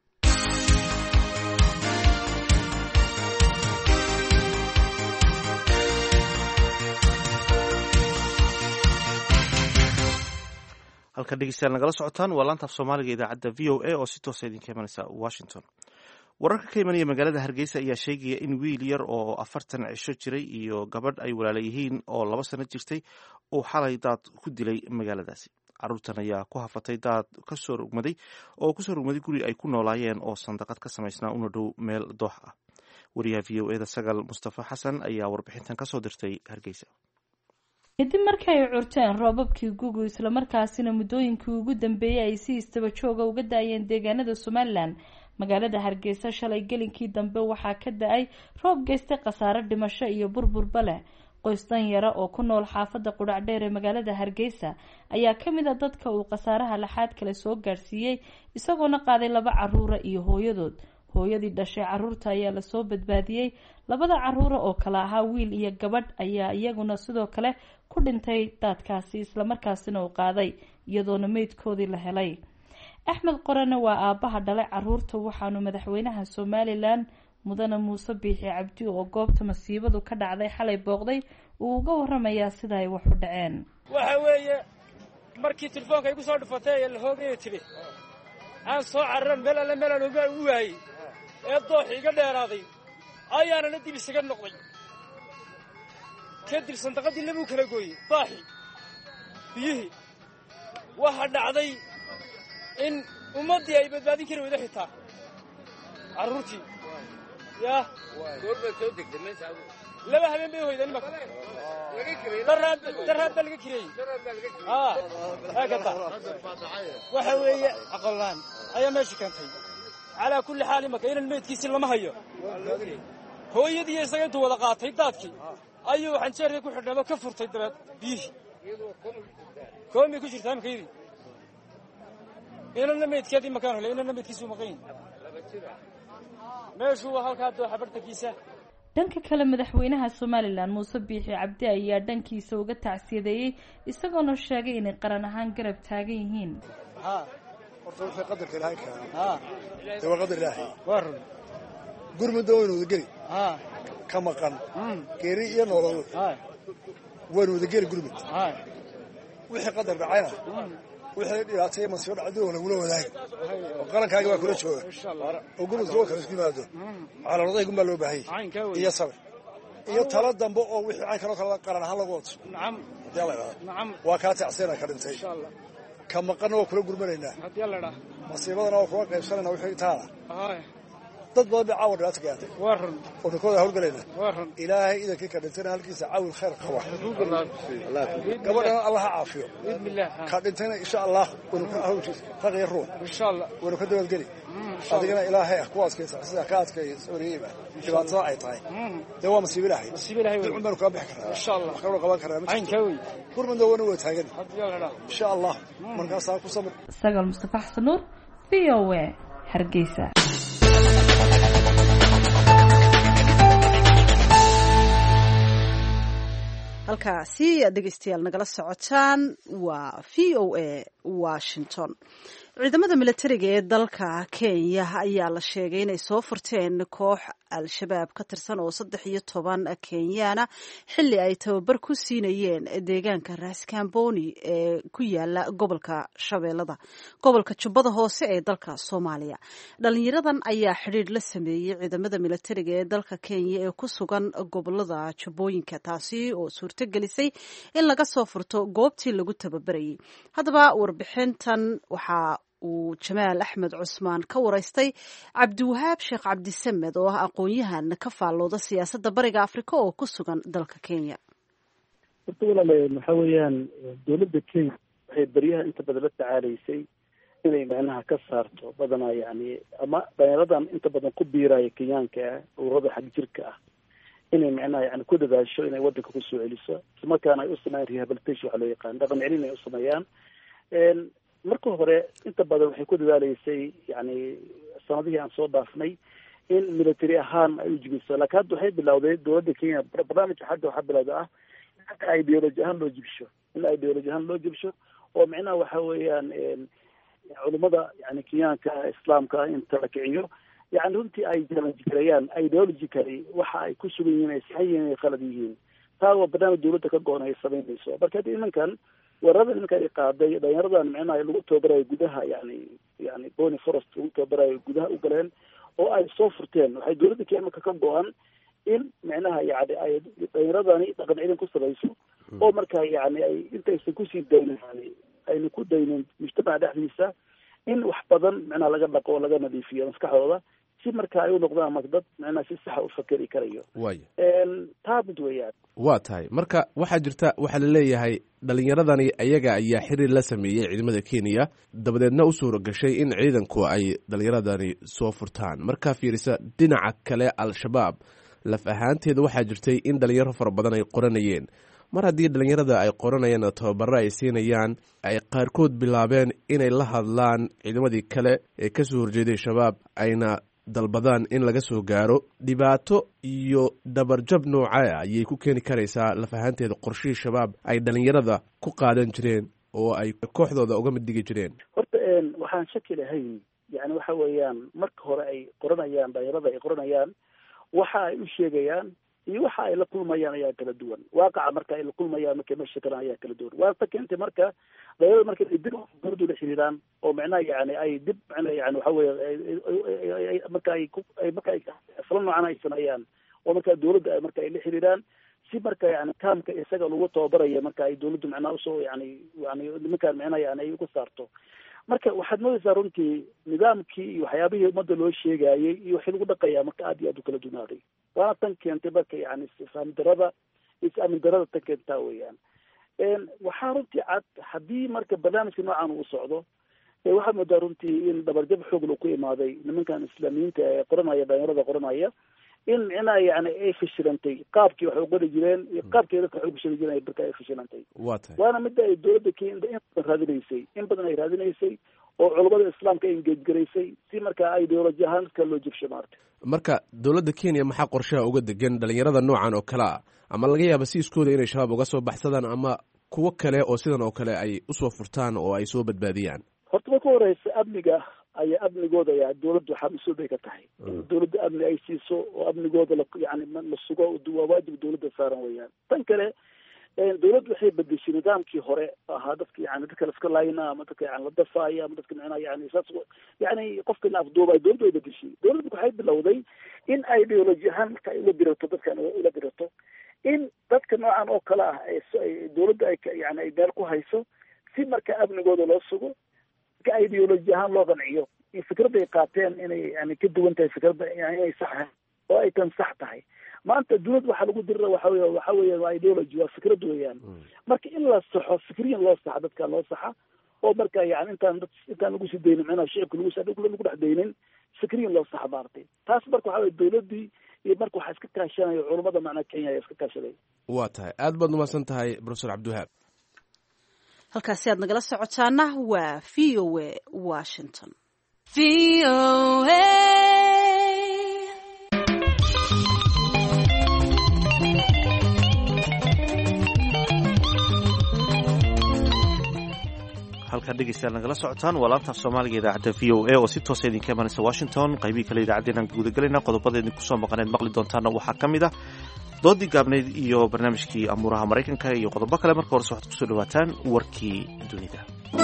Speaker 1: halka dhegeystayaal nagala socotaan waa laanta af soomaaliga idaacadda v o a oo si toosa idinka imanaysa Washington. wararka ka imanaya magaalada Hargeysa ayaa sheegaya in wiil yar oo afartan cisho jiray iyo gabadh ay walaala yihiin oo laba sano jirtay uu xalay daad ku dilay magaaladaasi. Carruurtan ayaa ku hafatay daad ka soo rugmaday oo ku soo rugmaday guri ay ku noolaayeen oo sandaqad ka samaysnaa una dhow meel doox ah. wariyaha v o a da Sagal Mustafa Xasan ayaa warbixintan ka soo dirtay Hargeysa.
Speaker 12: kadib markii ay curteen roobabkii gugu islamarkaasina muddooyinkii ugu dambeeyey ay si istaba jooga uga daayeen deegaanada Somaliland, magaalada Hargeysa shalay gelinkii dambe waxaa ka da-ay roob geystay khasaare dhimasho iyo burburba leh. qoys danyara oo ku nool xaafadda Qudhac Dheer ee magaalada Hargeysa ayaa ka mid ah dadka uu khasaaraha laxaad kale soo gaarsiiyey, isagoona qaaday laba carruura iyo hooyadood. hooyadii dhashay carruurta ayaa lasoo badbaadiyey. labada carruura oo kale ahaa wiil iyo gabadh ayaa iyaguna sidoo kale ku dhintay daadkaasi islamarkaasina uu qaaday, iyadoona meydkoodii la helay. Axmed Qorane waa aabbaha dhalay carruurta, waxaanu madaxweynaha Somaliland mudane muuse biixi cabdi oo goobta masiibadu ka dhacday xalay booqday uu uga waramayaa sida ay wax u dhaceen.
Speaker 13: waxa weeye markii telefoonka igu soo dhufatay ee la hoogay tiri aan soo carran meel alle meel aan uga waayay ee dooxi iga dheeraaday ayaana la dib isaga noqday. kadib sandaqadii lagu kala gooyey baaxi biyihii waxa dhacday in ummadii ay badbaadin kari wada xitaa carruurtii yaa laba habeen bay hoydeen marka daraad daraad baa laga kirayey haa hakata waxa weeye aqolaan ayaa meesha keentay calaa kulli xaal imaka inan meydkiisi lama hayo. hooyadii isaga intuu wada qaatay daadkii ayuu xanjeerkii ku xidhnaba ka furtay dabeed biyihii koomi ku jirtaa imakaydii inanna meydkeedii makaan helay inanna meydkiisuu maqan meeshuu waa halkaa dooxa bartankiisa.
Speaker 12: dhanka kale madaxweynaha Somaliland muuse biixi cabdi ayaa dhankiisa uga tacsiyadeeyey, isagoona sheegay inay qaran ahaan garab taagan yihiin.
Speaker 14: haa horta wixii qadarka ilaahay keenay haa ee waa qadar ilaahay waa run gurmada waynu wada geli haa ka maqan geeri iyo nolol haa waynu wada geli gurmad haa wixii qadar dhacayna wixii dhibaatay masiibo dhacday oo lagula wadaag oo qarankaaga waa kula jooga insha Allah oo gurmad soo kala isku yimaado calaamaday gumba loo baahay iyo sabir iyo tala dambe oo wixii ay kala kala qaran ahaan lagu wato nacam yalla nacam waa ka tacsina ka dhintay insha Allah ka maqan oo kula gurmanaynaa hadii la dhaah masiibadana oo kula qaybsanayna wixii taala haa dad badan baa caawin dhata gaatay waa run oo kooda hawlgalayna waa run ilaahay idinka ka dhintana halkiisa caawin khayr qaba Allah gabadhana Allah caafiyo bismillah ka dhintana insha Allah wuu ka hawjis taqiyir ruux insha Allah wuu ka dawad gali adigana ilaahay ku adkaysa sida ka adkaysa Soomaaliya dhibaatada ay tahay dawa masiibo ilaahay masiibo ilaahay wuxuu baan ka bixi karaa insha Allah wax qaban karaa cayn ka way gurmada wana way taagan insha Allah markaas ku samir.
Speaker 12: Sagal Mustafa Xasan Nuur V O A Hargeysa.
Speaker 2: halkaasi aad dhegeystayaal nagala socotaan waa V O A Washington. ciidamada militariga ee dalka Kenya ayaa la sheegay inay soo furteen koox al-shabaab ka tirsan oo saddex iyo toban Kenyaana xilli ay tababar ku siinayeen deegaanka Raskamboni ee ku yaala gobolka Shabeellada gobolka Jubbada Hoose ee dalka Soomaaliya. dhalinyaradan ayaa xiriir la sameeyay ciidamada militariga ee dalka Kenya ee ku sugan gobolada Jubbooyinka, taasi oo suurto gelisay in laga soo furto goobtii lagu tababarayay. haddaba warbixintan waxaa uu Jamaal Axmed Cusmaan ka waraystay Cabdiwahaab Sheekh Cabdisamed oo ah aqoon-yahan ka faallooda siyaasadda bariga Afrika oo ku sugan dalka Kenya.
Speaker 4: horta walaalayaal waxa weeyaan dowladda Kenya waxay baryaha inta badan la tacaalaysay inay macnaha ka saarto badanaa yani ama dhalinyaradan inta badan ku biiraya Kenyaanka ururada xag jirka ah inay macnaha yani ku dadaasho inay wadanka ku soo celiso ismarkaana ay u sameeyaan rehabilitation waxa loo yaqaan dhaqan celin ay u sameeyaan. marka hore inta badan waxay ku dadaalaysay yani sanadihii aan soo dhaafnay in military ahaan ay u jibiso, laakiin hadda waxay bilowday dowladda Kenya barnaamijka hadda waxaa bilowda ah ideology ahaan loo jibsho in ideology ahaan loo jibsho oo micnaha waxa weeyaan culummada yani kenyaanka islaamka inta la kiciyo yani runtii ay challenge gareeyaan ideologically waxa ay ku sugan yihiin ay sax yihiin ay khalad yihiin taa waa barnaamij dawladda ka go-an ay samaynayso marka hadda imankan weerarada imanka ay qaaday dhalinyaradan micnaha lagu tababarayo gudaha yani yani bony forest lagu tababarayo gudaha u galeen oo ay soo furteen waxay dawladda kenya marka ka go-an in micnaha yani ay dhalinyaradani dhaqan celin ku samayso oo marka yani ay intaysan kusii daynin yani ayna ku daynin mujtamaca dhexdiisa in wax badan micnaha laga dhaqo oo laga nadiifiyo maskaxdooda si marka ay u noqdaan marka dad micnaha si saxa u fakeri karayo
Speaker 15: waaya
Speaker 4: taa mid weeyaan
Speaker 15: waa tahay marka waxaa jirta waxaa la leeyahay dhalinyaradani ayaga ayaa xiriir la sameeyey ciidamada kenya dabadeedna u suura gashay in ciidanku ay dhalinyaradani soo furtaan markaa fiirisa dhinaca kale al-shabaab laf ahaanteeda waxaa jirtay in dhalinyaro fara badan ay qoranayeen mar haddii dhalinyarada ay qoranayaan oo tababaro ay siinayaan ay qaarkood bilaabeen inay la hadlaan ciidamadii kale ee kasoo horjeeday shabaab ayna dalbadaan in laga soo gaaro dhibaato iyo dhabarjab noocaa ayay ku keeni karaysaa laf ahaanteeda qorshihii shabaab ay dhalinyarada ku qaadan jireen oo ay kooxdooda uga mid dhigi jireen
Speaker 4: horta waxaan shaki lahayn yani waxa weeyaan marka hore ay qoranayaan dhalinyarada ay qoranayaan waxa ay u sheegayaan iyo waxa ay la kulmayaan ayaa kala duwan waaqaca marka ay la kulmayaan markay meesha kalaan ayaa kala duwan waata keentay marka dhalinyarada marka ay dib dawladdu la xiriiraan oo macnaha yani ay dib macnaha yani waxa weeye marka ay ay marka ay fala noocan ay sameeyaan oo marka dawladda ay marka ay la xiriiraan si marka yani kaamka isaga lagu tababaraya marka ay dawladdu macnaha usoo yani yani nimankaan macnaha yani ay uga saarto marka waxaad moodaysaa runtii nidaamkii iyo waxyaabihii ummadda loo sheegayey iyo waxii lagu dhaqayaa marka aad iyo aad u kala dunaaday waana tan keentay marka yani isfaham darada is-aamin darada tan keentaa weeyaan waxaa runtii cad haddii marka barnaamijka noocan uu socdo waxaad moodaa runtii in dhabarjab xoog la ku imaaday nimankan islaamiyiinta ee qoranaya dhalinyarada qoranaya in micnaha yani ay fashilantay qaabkii waxay uqori jireen iyo qaabkii dadka waxay ufashili jireen marka ay fashilantay
Speaker 15: waa tahay
Speaker 4: waana midda ay dawladda kenya in badan raadinaysay in badan ay raadinaysay oo culummada islaamka ay engejgaraysay si marka ideoloji ahaan dadka loo jibsho maarta
Speaker 15: marka dawladda kenya maxaa qorshaha uga degan dhalinyarada noocan oo kale ah ama laga yaaba siiskooda inay shabaab uga soo baxsadaan ama kuwo kale oo sidan oo kale ay usoo furtaan oo ay soo badbaadiyaan
Speaker 4: horta marka horeysa amniga ayaa amnigooda ayaa dawladdu waxaa mas-uul bay ka tahay in dawladda amni ay siiso oo amnigooda la yani la sugo waa waajib dawladda saaran weeyaan tan kale dawladdu waxay bedeshay nidaamkii hore ahaa dadka yani dadka laska laayna ama dadka yani la dafaaya ama dadka micnaha yani saas yani qofka la afduubay dawladdu way bedeshay dawladdu waxay bilowday in ay ideoloji ahaan marka ay ula dirato dadkan ula dirato in dadka noocan oo kale ah ay dawladda ay yani ay meel ku hayso si marka amnigooda loo sugo ka ideoloji ahaan loo qanciyo in fikradda ay qaateen inay yani ka duwan tahay fikradda inay sax ahay oo ay tan sax tahay maanta dawlad waxaa lagu dirira waxa wey waxa weya waa ideology waa fikrad weeyaan marka in la saxo fikriyan loo saxa dadka loo saxa oo marka yani intaan dad intaan lagu sii daynin micnaha shicibka lagu lagu dhex daynin fikriyan loo saxa maartay taas marka waxa wey dawladdii iyo marka waxaa iska kaashanayo culummada macnaha kenya ayaa iska kaashaday
Speaker 15: waa tahay aad baad umahadsan tahay professor cabdiwahaab
Speaker 2: halkaasi aad nagala socotaana waa v o a washington v o a
Speaker 1: halkaa dhegeystayaal nagala socotaan waa laantaaf soomaaliga idaacadda v o a oo si toosa idinka imanaysa washington qaybihii kale idaacaddeenaan guudagalayna qodobada idinku soo maqaneed maqli doontaana waxaa ka mid ah doodii gaabnayd iyo barnaamijkii amuuraha maraykanka iyo qodobo kale marka horese waxaad kusoo dhawaataan warkii dunida.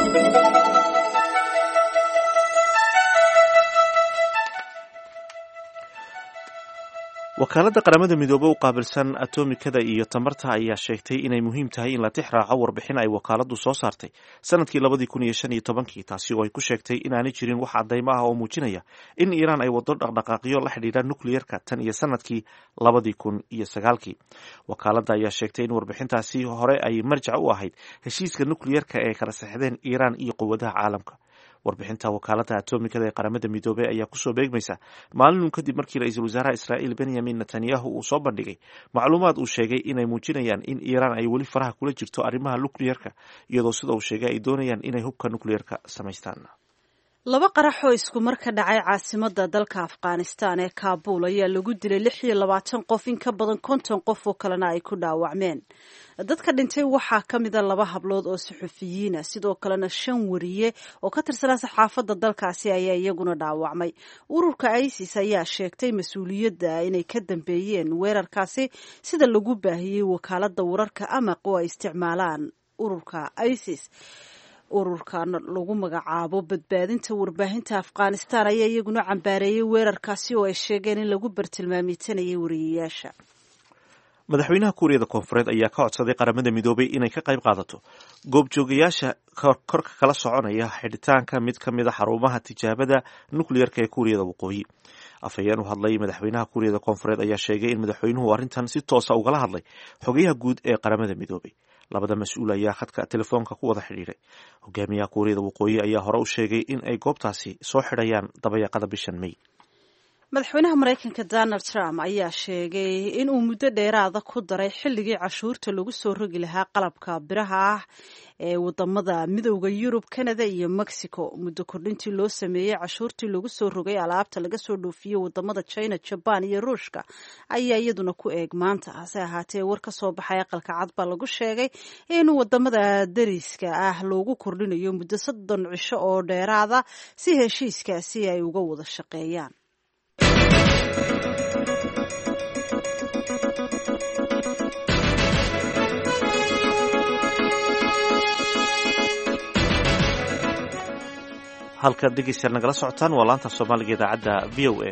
Speaker 1: wakaaladda qaramada midoobey u qaabilsan atomikada iyo tamarta ayaa sheegtay inay muhiim tahay in la tix raaco warbixin ay wakaaladdu soo saartay sanadkii labadii kun iyo shan iyo tobankii taasi oo ay ku sheegtay inaanay jirin wax cadaymo ah oo muujinaya in iiraan ay wado dhaqdhaqaaqyo la xidhiidha nukliyerka tan iyo sanadkii labadii kun iyo sagaalkii wakaaladda ayaa sheegtay in warbixintaasi hore ay marjac u ahayd heshiiska nukliyerka ee kala saxdeen iiraan iyo quwadaha caalamka. warbixinta wakaaladda atomikada ee qaramada midoobey ayaa kusoo beegmaysa maalinun kadib markii ra-iisul wasaaraha israa'iil benyamin netanyahu uu soo bandhigay macluumaad uu sheegay inay muujinayaan in iiraan ay weli faraha kula jirto arrimaha nukliyerka iyadoo sida uu sheegay ay doonayaan inay hubka nukliyerka samaystaan.
Speaker 2: laba qarax oo isku mar ka dhacay caasimadda dalka afghanistan ee kaabul ayaa lagu dilay lix iyo labaatan qof in ka badan konton qof oo kalena ay ku dhaawacmeen. dadka dhintay waxaa ka mida laba hablood oo suxufiyiina, sidoo kalena shan wariye oo ka tirsanaa saxaafadda dalkaasi ayaa iyaguna dhaawacmay. ururka isis ayaa sheegtay mas-uuliyadda inay ka dambeeyeen weerarkaasi, sida lagu baahiyey wakaaladda wararka amaq oo ay isticmaalaan ururka isis. ururkan lagu magacaabo badbaadinta warbaahinta afghanistan ayaa iyaguna cambaareeyey weerarkaasi oo ay sheegeen in lagu bartilmaameysanayay wariyayaasha.
Speaker 1: madaxweynaha kuuriyada koonfureed ayaa ka codsaday qaramada midoobay inay ka qayb qaadato goobjoogayaasha korka kala soconaya xidhitaanka mid ka mid a xarumaha tijaabada nukliyarka ee kuuriyada waqooyi. afhayeen u hadlay madaxweynaha kuuriyada koonfureed ayaa sheegay in madaxweynuhu arrintan si toosa ugala hadlay xogayaha guud ee qaramada midoobay. labada mas-uul ayaa khadka telefoonka ku wada xidhiiray. hogaamiyaha kuuriyada waqooyi ayaa hore u sheegay in ay goobtaasi soo xidhayaan dabayaaqada bishan May.
Speaker 2: madaxweynaha maraykanka Donald Trump ayaa sheegay in uu muddo dheeraada ku daray xilligii cashuurta lagu soo rogi lahaa qalabka biraha ah ee wadamada midowda Yurub, Canada iyo Mexico. muddo kordhintii loo sameeyey cashuurtii lagu soo rogay alaabta laga soo dhoofiyo wadamada China, Japan iyo Ruushka ayaa iyaduna ku eeg maanta. hase ahaatee war ka soo baxay aqalka cad baa lagu sheegay in wadamada dariska ah loogu kordhinayo muddo soddon cisho oo dheeraada si heshiiskaasi ay uga wada shaqeeyaan.
Speaker 1: halkaad dhegeystayaal nagala socotaan waa laanta soomaaliga idaacadda v o a.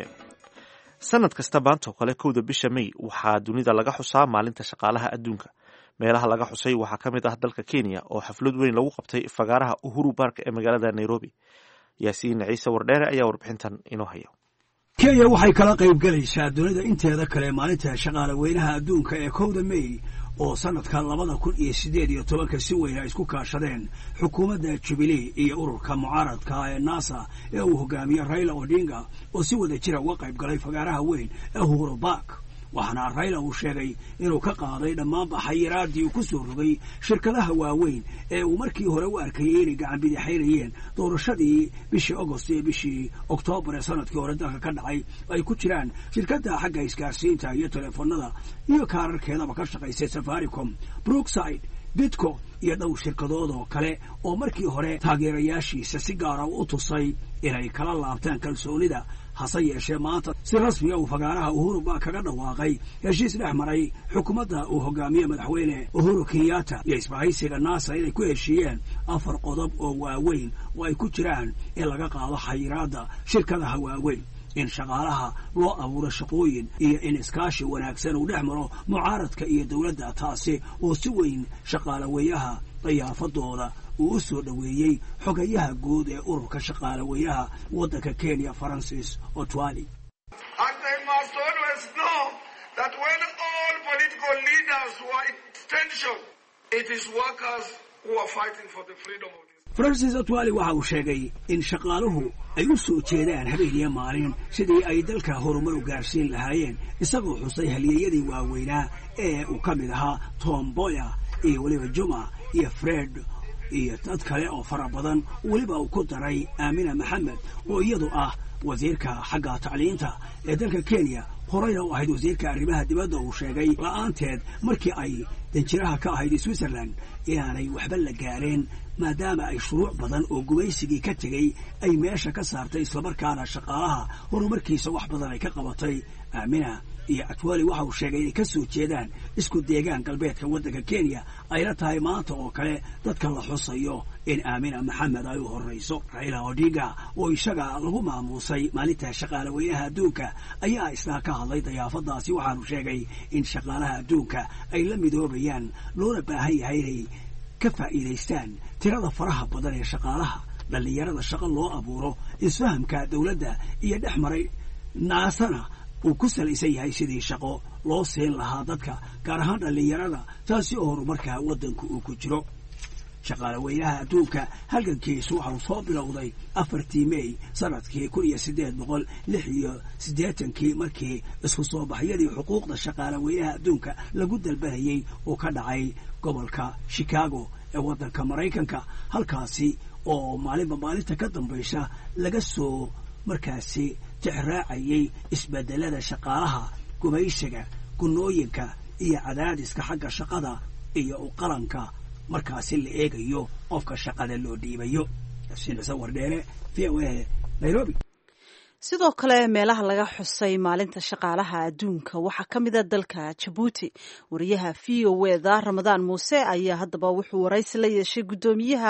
Speaker 1: sanad kasta maanta oo kale kowda bisha May waxaa dunida laga xusaa maalinta shaqaalaha adduunka. meelaha laga xusay waxaa ka mid ah dalka Kenya oo xaflad weyn lagu qabtay fagaaraha Uhuru Park ee magaalada Nairobi. yaasiin ciise wardheere ayaa warbixintan inoo haya.
Speaker 16: kenya waxay kala qayb galaysaa dunida inteeda kale maalinta shaqaale weynaha adduunka ee kowda May oo sanadka labada kun iyo sideed iyo tobanka si weyn ay isku kaashadeen xukuumadda Jubilee iyo ururka mucaaradka ee NASA ee uu hogaamiyo Raila Odinga oo si wada jira uga qayb galay fagaaraha weyn ee Uhuru Park. waxaana Raila uu sheegay inuu ka qaaday dhammaan xayiraadii uu ku soo rogay shirkadaha waaweyn ee uu markii hore u arkayay inay gacan bidixaynayeen doorashadii bishii Agost iyo bishii Oktoobar ee sanadkii hore dalka ka dhacay ay ku jiraan shirkadda xagga isgaarsiinta iyo telefoonada iyo kaararkeedaba ka shaqaysay Safaricom, Brookside, Bidco iyo dhowr shirkadood oo kale oo markii hore taageerayaashiisa si gaar ah u tusay inay kala laabtaan kalsoonida. hase yeeshee maanta si rasmi ah uu fagaaraha Uhuru Park kaga dhawaaqay heshiis dhex maray xukuumadda uu hogaamiye madaxweyne Uhuru Kenyatta iyo isbahaysiga NASA inay ku heshiiyeen afar qodob oo waaweyn oo ay ku jiraan in laga qaado xayiraadda shirkadaha waaweyn, in shaqaalaha loo abuuro shaqooyin iyo in iskaashi wanaagsan uu dhex maro mucaaradka iyo dowladda, taasi oo si weyn shaqaalaweyaha dayaafadooda uu u soo dhoweeyey xogayaha guud ee ururka shaqaalaweyaha waddanka Kenya Francis Otwali.
Speaker 17: And they must always know that when all political leaders were in tension, it is workers who are fighting for the freedom of this.
Speaker 16: Francis Otwali waxa uu sheegay in shaqaaluhu ay u soo jeedaan habeen iyo maalin sidii ay dalka horumar u gaarsiin lahaayeen, isagoo xusay halyeeyadii waaweynaa ee uu ka mid ahaa Tom Mboya iyo weliba Juma iyo Fred iyo dad kale oo fara badan. weliba uu ku daray Amina Maxamed oo iyadu ah wasiirka xagga tacliinta ee dalka Kenya, horeyna u ahayd wasiirka arrimaha dibadda. uu sheegay la'aanteed markii ay danjiraha ka ahayd Switzerland inaanay waxba la gaareen maadaama ay shuruuc badan oo gumaysigii ka tegay ay meesha ka saartay, islamarkaana shaqaalaha horumarkiisa wax badan ay ka qabatay. Amina iyo Atwali waxa uu sheegay inay ka soo jeedaan isku deegaan galbeedka waddanka Kenya, ayna tahay maanta oo kale dadka la xusayo in Amina Maxamed ay u horeyso. Raila Odinga oo isaga lagu maamuusay maalinta shaqaale weynaha adduunka ayaa isna ka hadlay dayaafadaasi. waxaanu sheegay in shaqaalaha adduunka ay la midoobayaan, loona baahan yahay inay ka faa'iidaystaan tirada faraha badan ee shaqaalaha, dhallinyarada shaqo loo abuuro, isfahamka dowladda iyo dhex maray naasana uu ku salaysan yahay sidii shaqo loo siin lahaa dadka, gaar ahaan dhallinyarada, taasi oo horumarka waddanku uu ku jiro. shaqaale weynaha adduunka halgankiisu waxau soo bilowday afartii May sanadkii kun iyo siddeed boqol lix iyo siddeetankii markii isku soo baxyadii xuquuqda shaqaale weynaha adduunka lagu dalbanayay oo ka dhacay gobolka Chicago ee waddanka maraykanka halkaasi oo maalinba maalinta ka dambaysa laga soo markaasi tixraacayay isbedelada shaqaalaha gumaysiga gunooyinka iyo cadaadiska xagga shaqada iyo u qalanka markaasi la eegayo qofka shaqada loo dhiibayo. Yaasiin Sawir Dheere, V O A, Nairobi.
Speaker 2: sidoo kale meelaha laga xusay maalinta shaqaalaha adduunka waxaa ka mid a dalka Jabuuti. wariyaha V O A da Ramadaan Muuse ayaa haddaba wuxuu waraysi la yeeshay guddoomiyaha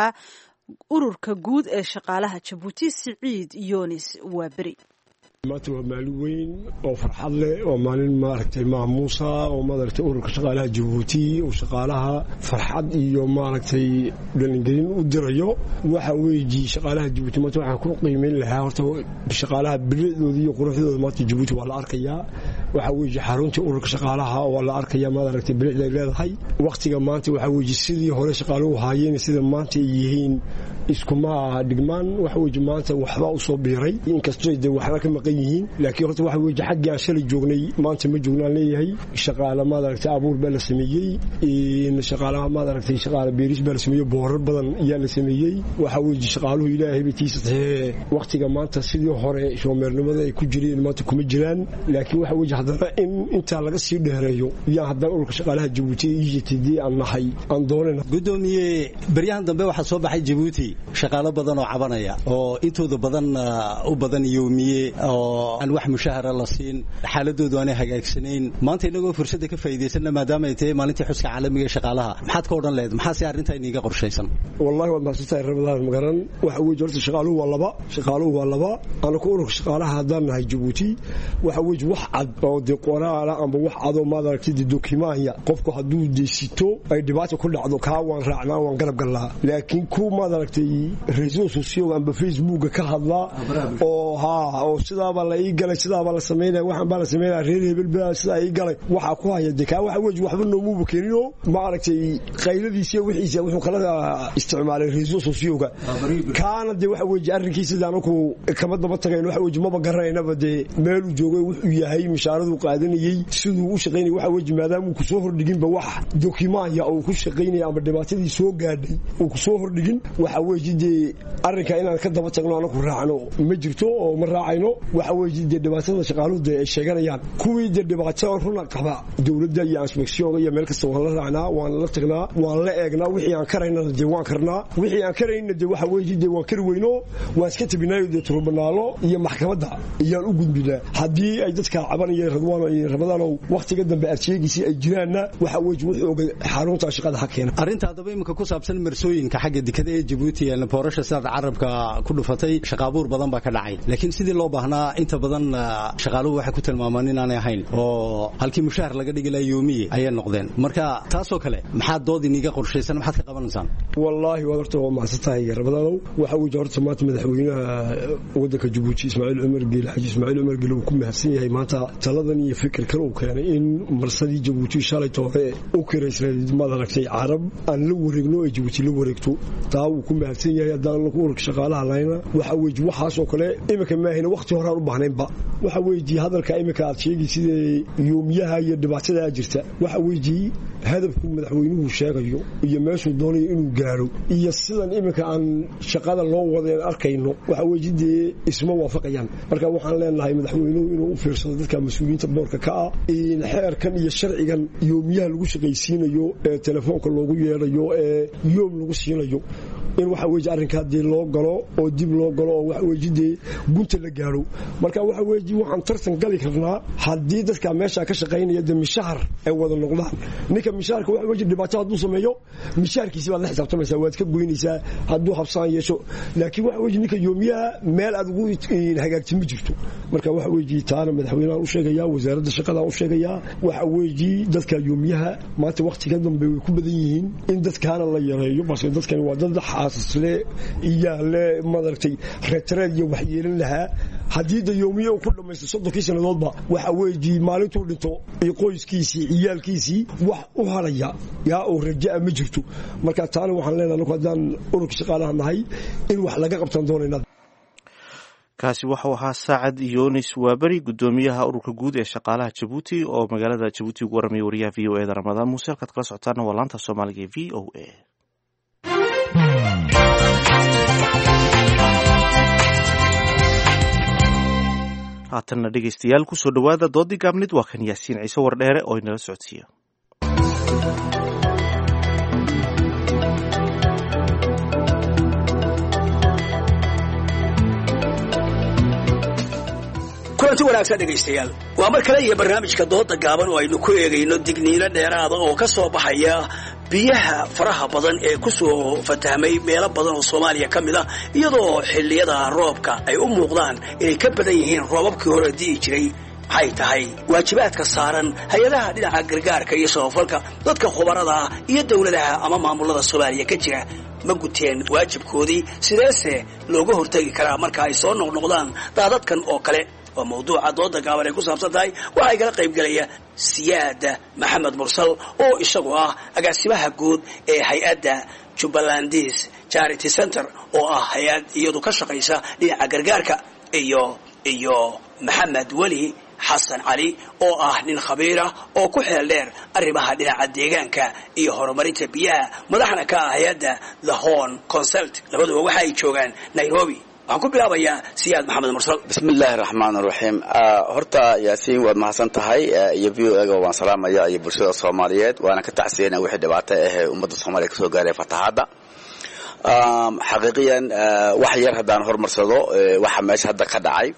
Speaker 2: ururka guud ee shaqaalaha Jabuuti Siciid Yoonis Waaberi.
Speaker 18: maanta waa maalin weyn oo farxad leh oo maalin maaragtay maamuusa oo maaragtay ururka shaqaalaha Jabuuti oo shaqaalaha farxad iyo maaragtay dhalingelin u dirayo. waxa weeyi shaqaalaha Jabuuti maanta waxa ku qiimeyn lahaa horta shaqaalaha bilicdooda iyo quruxdooda maanta Jabuuti waa la arkayaa. waxa weeyi xarunta ururka shaqaalaha waa la arkayaa maaragtay bilicda ay leedahay. waqtiga maanta waxa weeyi sidii hore shaqaaluhu haayeen sida maanta ay yihiin iskuma dhigmaan. waxa weeyi maanta waxba u soo biiray inkastoo ay waxba ka maqan yihiin laakiin horta waxa weeyi xagga aan shalay joognay maanta ma joognaan leeyahay. shaqaalaha maaragtay abuur baa la sameeyay in shaqaalaha maaragtay shaqaalaha beeris baa la sameeyay boorar badan ayaa la sameeyay. waxa weeyi shaqaaluhu Ilaahay bitiisa tahay waqtiga maanta sidii hore shoomeernimada ay ku jireen maanta kuma jiraan laakiin waxa weeyi haddana in inta laga sii dheereeyo yaa haddana ururka shaqaalaha Jabuuti E J T D aan nahay aan doonayna.
Speaker 19: gudoomiye baryahan dambe waxa soo baxay Jabuuti shaqaalo badan oo cabanaya oo intooda badan u badan yoomiye oo aan wax mushahara la siin xaaladoodu aan hagaagsanayn. maanta inagoo fursada ka faa'iideysana maadaama ay tahay maalintii xuska caalamiga ee shaqaalaha maxaad ka odhan leedahay maxaa si arrinta iniga qorshaysan?
Speaker 18: wallahi waa maasantay Ramadaan magaran waxa weeyi horta shaqaaluhu waa laba shaqaaluhu waa laba ana ku ururka shaqaalaha haddaan nahay Jabuuti waxa weeyi wax cad oo de qoraal amba wax cad oo maaragtay document qofku hadduu deysito ay dhibaato ku dhacdo ka waan raacnaa waan garab galnaa laakiin ku maaragtay resource social amba Facebook ka hadla oo ha oo sidaaba la ii galay sidaaba la sameeyay waxaan baa la sameeyay reer hebel baa sidaa ii galay waxa ku haya dekaa waxa weeyi waxba noomu keenino maaragtay qayladiisa wixiisa wuxuu kala isticmaalay resource social kaana de waxa weeyi arrinkiisa daanku kama daba tagayn waxa weeyi maba garanayna de meel uu joogay wuxuu yahay mishaaradu qaadanayay siduu u shaqeynay waxa weeyi maadaama uu ku soo hordhigin ba wax document ya uu ku shaqeynay ama dhibaatadii soo gaadhay uu ku soo hordhigin waxa weeyi de arrinka inaan ka daba tagno anagu raacno ma jirto oo ma raacayno. waxa weeyi de dhibaatada shaqaaluhu ay sheeganayaan kuwii de dhibaato runa qaba dawladda iyo inspection iyo meel kasta waan la raacnaa waan la tagnaa waan la eegnaa wixii aan karayna de waan karnaa wixii aan karayna de waxa weeyi de waan kar weyno waan iska tabinayo de tribunalo iyo maxkamadda iyaan u gudbinaa haddii ay dadka cabanayeen Radwaan iyo Ramadaan waqtiga dambe arjeegisi ay jiraanna waxa weeyi wuxuu oga xarunta shaqada ha keenay.
Speaker 19: arrinta daba imika ku saabsan marsooyinka xagga dikada ee Jabuuti ee boorasha saad carabka ku dhufatay shaqaabuur badan baa ka dhacay laakiin sidii loo baahnaa inta badan shaqaaluhu waxay ku tilmaamaan in aanay ahayn oo halkii mushahar laga dhigi lahaa yoomiye ayay noqdeen. marka taasoo kale maxaad dood iniga qorshaysan maxaad ka qabanaysaan?
Speaker 18: wallahi waa horta waa maasantay Ramadaan waxa weeyi horta maanta madaxweynaha waddanka Jabuuti Ismaaciil Umar Geele Xaji Ismaaciil Umar Geele uu ku mahadsan yahay maanta taladan iyo fikirkan uu keenay in marsadii Jabuuti shalay toore uu kireysay madaragtay carab aan la wareegno ee Jabuuti la wareegto taa uu ku mahadsan yahay haddaan la ururka shaqaalaha layna waxa weeyi waxaas oo kale imika ma ahina waqti hore u baahnaynba waxa weeyi hadalka imika aad sheegay sidee yoomiyaha iyo dhibaatada jirta waxa weeyi hadafku madaxweynuhu sheegayo iyo meeshuu doonayo inuu gaaro iyo sidan imika aan shaqada loo wadeen arkayno waxa weeyi de isma waafaqayaan. marka waxaan leenahay madaxweynuhu inuu u fiirsado dadka mas'uuliyiinta boorka ka ah in xeerkan iyo sharcigan yoomiyaha lagu shaqaysiinayo ee telefoonka loogu yeerayo ee yoom lagu siinayo in waxa weeyi arrinka hadii loo galo oo dib loo galo oo waxa weeyi de gunta la gaaro. marka waxa weeyi waxaan tartan gali karnaa hadii dadka meesha ka shaqeynaya de mishahar ay wada noqdaan ninka mishaarka waxa weeyi dhibaato haduu sameeyo mishaarkiisa baad la xisaabtamaysaa waad ka goynaysaa haduu habsaan yeesho laakiin waxa weeyi ninka yoomiyaha meel aad ugu hagaagtin ma jirto. marka waxa weeyi taana madaxweynaha u sheegaya wasaaradda shaqada u sheegaya waxa weeyi dadka yoomiyaha maanta waqtiga dambe way ku badan yihiin in dadkaana la yareeyo balse dadkan waa dad xaasisle iyo le madartay retreed iyo wax yeelan lahaa hadii da yoomiye ku dhamaysto soddon sanadoodba waxa weeyi maalintuu dhinto iyo qoyskiisii ciyaalkiisii wax u haraya yaa oo rajaa ma jirto. marka taana waxaan leenahay haddaan ururka shaqaalaha nahay in wax laga qabtan doonayna.
Speaker 1: kaasi wuxuu ahaa Saacid Yoonis Waaberi gudoomiyaha ururka guud ee shaqaalaha Jabuuti oo magaalada Jabuuti ugu waramay wariyaha V O A da Ramadaan Muuse halkaad kala socotaan waa laanta Soomaaliga ee V O A. haatanna dhegaystayaal kusoo dhowaada doodii gaabnid waa kan yaasiin ciise wardheere oo inala socodsiiyo.
Speaker 16: kulanti wanaagsan dhegaystayaal waa mar kale iyo barnaamijka dooda gaaban oo aynu ku eegayno digniino dheeraada oo ka soo baxaya biyaha faraha badan ee ku soo fatahmay meelo badan oo Soomaaliya ka mid ah iyadoo xilliyada roobka ay u muuqdaan inay ka badan yihiin roobabkii hore di'i jiray. waxay tahay waajibaadka saaran hay-adaha dhinaca gargaarka iyo samafalka dadka khubarada iyo dawladaha ama maamulada Soomaaliya ka jira ma guteen waajibkoodii sideese looga hortagi karaa marka ay soo noqnoqdaan daadadkan oo kale. waa mawduuca dooda gaaban ay ku saabsan tahay waxaa igala qayb galaya Siyaad Maxamed Mursal oo isagu ah agaasimaha guud ee hay-adda Jubbalandese Charity Center oo ah hay-ad iyadu ka shaqaysa dhinaca gargaarka iyo iyo Maxamed Wali Xasan Cali oo ah nin khabiir ah oo ku xeel dheer arrimaha dhinaca deegaanka iyo horumarinta biyaha madaxna ka ah hay-adda The Horn Consult. labaduba waxa ay joogaan Nairobi. waxaan ku bilaabayaa Siyaad Maxamed Mursal.
Speaker 20: bismillaahi raxmaani raxiim. horta yaasiin waad mahadsan tahay iyo v o a waan salaamaya iyo bulshada Soomaaliyeed waana ka tacsiyeynaa wixii dhibaato ah ummadda Soomaaliyeed ka soo gaaray fatahaadda. xaqiiqiyan wax yar haddaan hormarsado waxa meesha hadda ka dhacay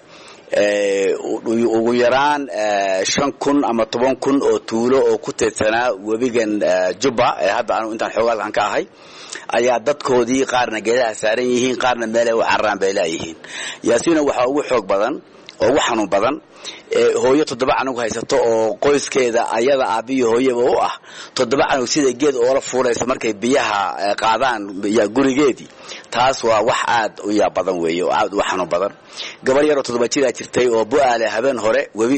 Speaker 20: ugu yaraan shan kun ama toban kun oo tuulo oo ku teedsanaa webigan Jubba ee hadda aanu intaan xoogaalkan ka ahay ayaa dadkoodii qaarna geedaha saaran yihiin qaarna meelay u carraan bay leeyihiin. yaasiina waxaa ugu xoog badan oo ugu xanuun badan hooyo toddoba canug haysato oo qoyskeeda ayada aabiyo hooyaba u ah toddoba canug sida geed oola fuulaysa markay biyaha qaadaan gurigeedii. taas waa wax aad u yaab badan weeye oo aad u xanuun badan. gabar yar oo toddoba jir ah jirtay oo bu'aale habeen hore webi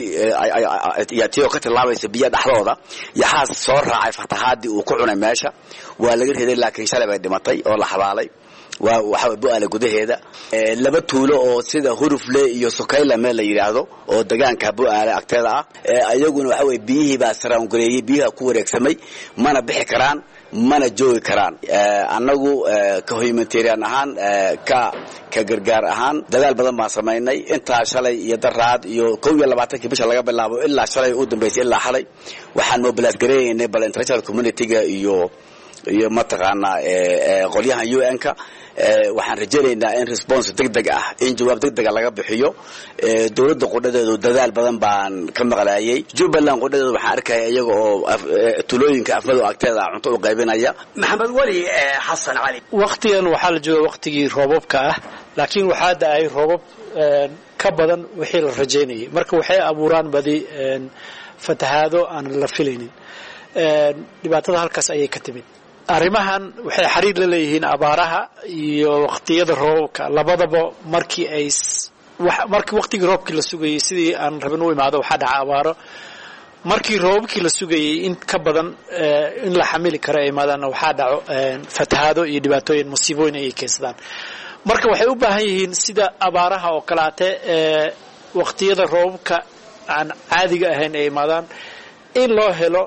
Speaker 20: yatiyo ka tilaabaysa biyo dhaxdooda yaxaas soo raacay fatahaadii uu ku cunay meesha waa laga riday laakiin shalay bay dhimatay oo la xabaalay. waa waxa bu'aale gudaheeda laba tuulo oo sida Hurufle iyo Sokayla meel la yiraahdo oo deegaanka bu'aale agteeda ah ayaguna waxa way biyihii baa saraan gareeyay biyaha ku wareegsamay mana bixi karaan mana joogi karaan. annagu ka humanitarian ahaan ka ka gargaar ahaan dadaal badan baan sameynay intaa shalay iyo daraad iyo kow iyo labaatan bisha laga bilaabo ilaa shalay u dambeysay ilaa xalay waxaan mobilize gareeynay bal international community-ga iyo iyo mataqaana qolyahan U N-ka waxaan rajaynaynaa in response degdeg ah in jawaab degdeg ah laga bixiyo. dawladda qodhadeedu dadaal badan baan ka maqlaayay. Jubbaland qodhadeedu waxaan arkay iyaga oo tulooyinka afmado agteeda cunto u qaybinaya.
Speaker 16: Maxamed Wali Xasan Cali.
Speaker 21: waqtigan waxaa la joogaa waqtigii roobabka ah laakiin waxaa dhacay roobab ka badan wixii la rajaynayay marka waxay abuuraan badi fatahaado aan la filaynin. dhibaatada halkaas ayay ka timid. arrimahan waxay xiriir la leeyihiin abaaraha iyo waqtiyada roobka labadaba markii ay markii waqtigii roobkii la sugayay sidii aan rabin u imaado waxa dhaca abaaro markii roobkii la sugayay in ka badan in la xamili karo ay imaadaan waxa dhaco fatahaado iyo dhibaatooyin musiibooyin ay keensadaan. marka waxay u baahan yihiin sida abaaraha oo kalaate waqtiyada roobka aan caadiga ahayn ay imaadaan in loo helo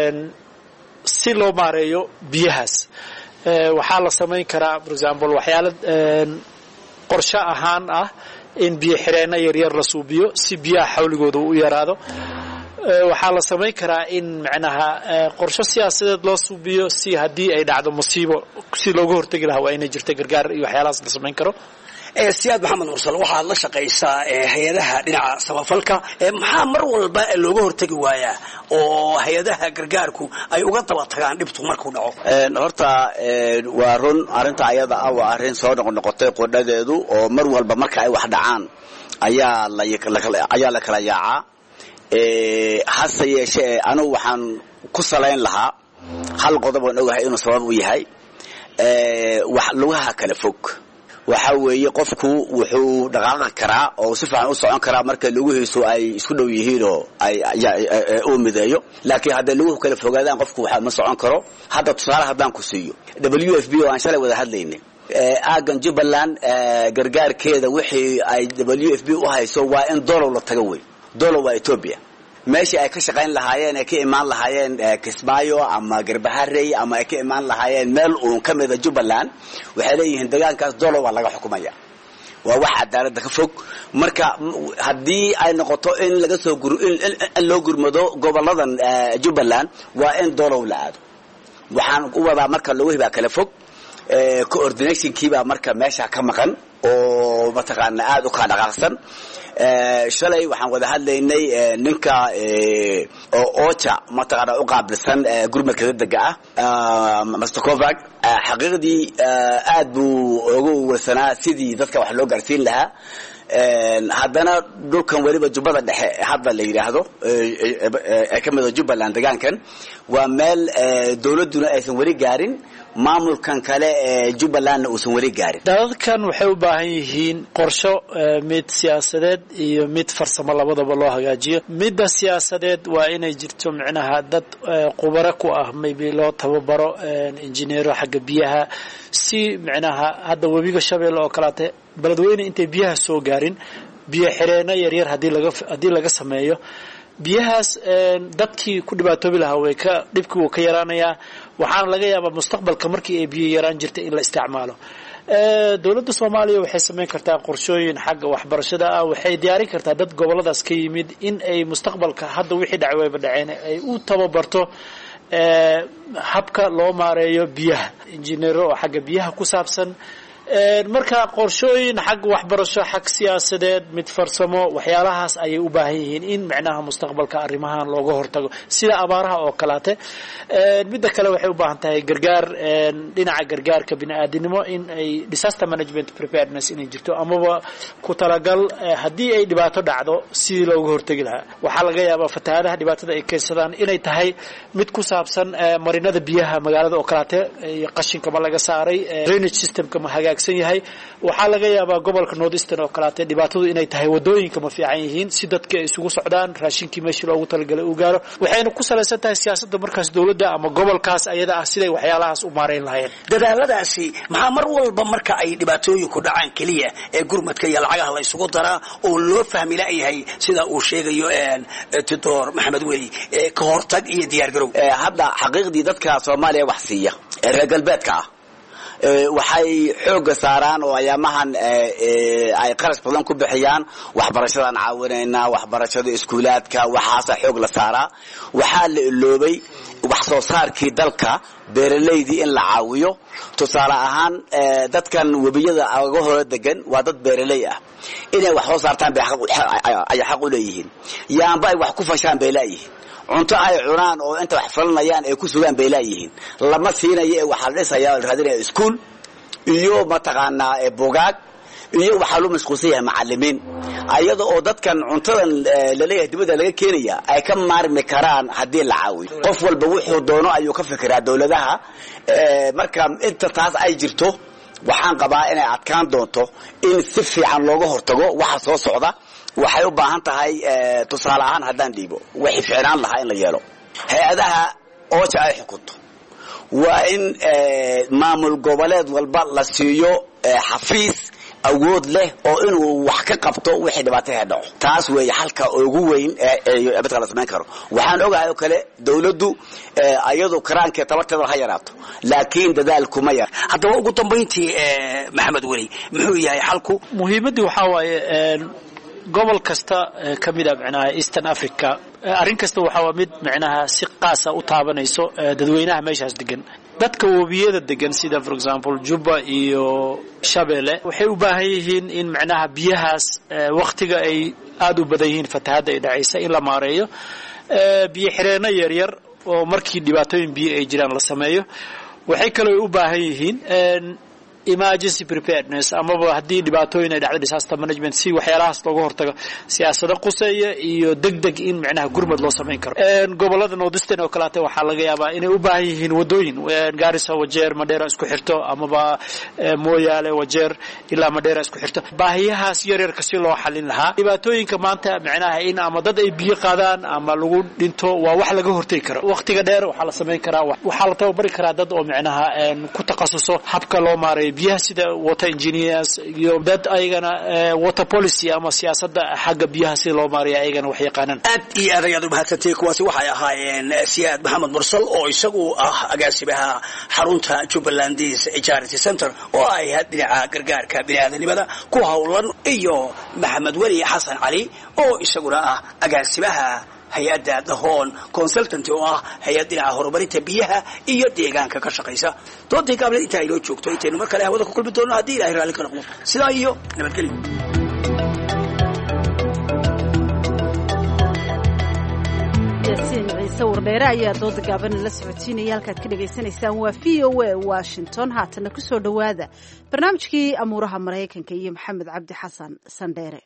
Speaker 21: si loo maareeyo biyahaas. waxaa la samayn karaa for example waxyaalo qorshe ahaan ah in biyo xireenno yaryar la suubiyo si biyaha xawligooda u yaraado. waxaa la samayn karaa in macnaha qorshe siyaasadeed loo suubiyo si haddii ay dhacdo musiibo si looga hortagi lahaa waa inay jirta gargaar iyo waxyaalahaas la samayn karo.
Speaker 16: Siyaad Maxamed Mursal waxaad la shaqaysaa hay-adaha dhinaca samafalka maxaa mar walba looga hortagi waayaa oo hay-adaha gargaarku ay uga daba tagaan dhibtu markuu dhaco.
Speaker 20: horta waa run arrinta ayada ah waa arrin soo noqnoqotay qodhadeedu oo mar walba marka ay wax dhacaan ayaa la ayaa la kala yaacaa. hase yeeshee anigu waxaan ku salayn lahaa hal qodob oo ogahay inuu sabab u yahay wax lugaha kala fog. waxa weeye qofku wuxuu dhaqaaqi karaa oo si fiican u socon karaa marka lugihiisu ay isku dhow yihiin oo ay u mideeyo laakiin hadda luguhu kala fogaadaan qofku waxa ma socon karo. hadda tusaale haddaan ku siiyo W F P oo aan shalay wada hadlaynay aagan Jubbaland gargaarkeeda wixii ay W F P u hayso waa in dolow la tago weey. dolow waa Ethiopia meeshii ay ka shaqayn lahaayeen ay ka imaan lahaayeen Kismaayo ama Garbaharey ama ay ka imaan lahaayeen meel uu ka mid ah Jubbaland waxay leeyihiin deegaankaas dolow waa laga xukumaya. waa wax cadaaladda ka fog marka haddii ay noqoto in laga soo gur in loo gurmado goboladan Jubbaland waa in doolow la aado waxaan u wadaa marka loo hibaa kala fog coordination kiiba marka meesha ka maqan oo mataqaana aad u ka dhaqaaqsan shalay waxaan wada hadlaynay ninka oo ocha mataqaana u qaabilsan gurmadka degdega ah Master Kovac xaqiiqdii aad buu ugu warsanaa sidii dadka wax loo gaarsiin lahaa haddana dhulkan waliba Jubbada dhexe hadda la yiraahdo ee kamid ah Jubbaland deegaankan waa meel dawladuna aysan wali gaarin maamulkan kale ee Jubbaland uusan wali gaarin
Speaker 21: dadkan waxay u baahan yihiin qorsho mid siyaasadeed iyo mid farsamo labadaba loo hagaajiyo midda siyaasadeed waa inay jirto macnaha dad khubaro ku ah maybe loo tababaro injineero xagga biyaha si macnaha hadda webiga Shabeelle oo kalaate baladweyne intay biyaha soo gaarin biyo xireena yar yar hadii laga hadii laga sameeyo biyahaas dadkii ku dhibaatoobi lahaa way ka dhibku uu ka yaraanayaa waxaan laga yaabaa mustaqbalka markii ay biyo yaraan jirtay in la isticmaalo ee dawladda Soomaaliya waxay sameyn kartaa qorshooyin xagga waxbarashada ah waxay diyaarin kartaa dad goboladaas ka yimid in ay mustaqbalka hadda wixii dhacayba dhaceen ay u tababarto ee habka loo maareeyo biyaha injineero oo xagga biyaha ku saabsan marka qorshooyin xag waxbarasho xag siyaasadeed mid farsamo waxyaalahaas ay u baahan yihiin in macnaha mustaqbalka arrimahan looga hortago sida abaaraha oo kalaate mid kale waxay u baahan tahay gargaar dhinaca gargaarka bini'aadanimo in ay disaster management preparedness in jirto amaba ku talagal hadii ay dhibaato dhacdo si looga hortagi lahaa waxa laga yaabaa fatahaadaha dhibaatada ay keensadaan inay tahay mid ku saabsan marinada biyaha magaalada oo kalaate qashinka ma laga saaray drainage systemka ma yahay waxa laga yaabaa gobolka North Eastern oo kalaate dhibaatadu inay tahay wadooyinka ma fiican yihiin si dadka ay isugu socdaan raashinkii meeshii loogu talagalay uu gaaro waxayna ku saleysan tahay siyaasadda markaas dawladda ama gobolkaas ayada ah siday waxyaalahaas u maareyn lahayn
Speaker 16: dadaaladaasi maxaa mar walba marka ay dhibaatooyinku dhacaan kaliya ee gurmadka iyo lacagaha la isugu daraa oo loo fahmi laayahay sida uu sheegayo een Doctor Maxamed Weli ka hortag iyo diyaar garow
Speaker 20: hadda xaqiiqdii dadka Soomaaliya wax siiya ee reer galbeedka ah waxay xoog saaraan oo ayaamahan ay qarash badan ku bixiyaan waxbarashadan caawinayna waxbarashada iskuulaadka waxaasa xoog la saaraa waxa la iloobay wax soo saarkii dalka beeraleydii in la caawiyo tusaale ahaan dadkan webiyada aga hore degan waa dad beeraley ah inay wax soo saartaan bay xaq u leeyihiin yaanba ay wax ku fashaan bay leeyihiin cunto ay cunaan oo inta wax falanayaan ay ku sugaan bay leeyihiin lama siinayo ee waxa la dhisayaa raadinaya iskuul iyo mataqaana ee bugaag iyo waxa loo masquulsan macallimiin ayada oo dadkan cuntadan la leeyahay dibadda laga keenaya ay ka maarmi karaan hadii la caawiyo qof walba wuxuu doono ayuu ka fikiraa dawladaha marka inta taas ay jirto waxaan qabaa inay adkaan doonto in si fiican looga hortago waxa soo socda waxay u baahan tahay tusaale ahaan haddaan dhiibo wixii ficnaan lahaa in la yeelo hay-adaha ooja ay xukunto waa in maamul goboleed walba la siiyo xafiis awood leh oo inuu wax ka qabto wixii dhibaato ah dhaco taas way halka ugu weyn ee abadka la sameyn karo waxaan ogahay oo kale dawladdu ayadu karaanka tabarteeda ha yaraato laakiin dadaal kuma yar
Speaker 16: haddaba ugu dambeyntii Maxamed Weli muxuu yahay xalku
Speaker 21: muhiimadii waxa waaye gobol kasta kamid ah macnaha Eastern Africa arrin kasta waxa waa mid macnaha si qaas ah u taabanayso dadweynaha meeshaas degan dadka wabiyada degan sida for example Juba iyo Shabeelle waxay u baahan yihiin in macnaha biyahaas waqtiga ay aad u badan yihiin fatahaada ay dhacaysa in la maareeyo biyo xireena yar yar oo markii dhibaatooyin biyo ay jiraan la sameeyo waxay kale u baahan yihiin emergency preparedness ama hadii dhibaatooyin ay dhacdo disaster management si waxyaalahaas looga hortago siyaasada quseeya iyo degdeg in macnaha gurmad loo sameyn karo een gobolada North Eastern oo kalaate waxa laga yaabaa inay u baahan yihiin wadooyin Garissa Wajeer Mandera isku xirto amaba Moyale Wajeer ilaa Mandera isku xirto baahiyahaas yar yar kasi loo xalin lahaa dhibaatooyinka maanta macnaha in ama dad ay biyo qaadaan ama lagu dhinto waa wax laga hortagi karo waqtiga dheer waxa la sameyn karaa waxa la tababari karaa dad oo macnaha ku takhasuso habka loo maareeyo biyaha sida water engineers iyo dad ayagana water policy ama siyaasadda xagga biyaha si loo maariyo ayagana wax yaqaanaan.
Speaker 16: aad iyo aad ayaad u mahadsantahay. kuwaasi waxay ahaayeen Siyaad Maxamed Mursal oo isagu ah agaasimaha xarunta Jubbalandese Charity Center oo ay dhinaca gargaarka bini'aadanimada ku hawlan, iyo Maxamed Weli Xasan Cali oo isaguna ah agaasimaha hay-adda The Horn Consultant oo ah hay-ad dhinaca horumarinta biyaha iyo deegaanka ka shaqaysa. doontii gaable inta ay loo joogto intaynu mar kale hawada ku kulmi doono haddii Ilaahay raalli ka noqdo. sidaa iyo nabadgelyo.
Speaker 2: yaasiin ciise wardheere ayaa dooda gaaban la socotiinaya. halkaad ka dhagaysanaysaan waa v o a Washington. haatana ku soo dhowaada barnaamijkii amuuraha Maraykanka iyo Maxamed Cabdi Xasan Sandheere.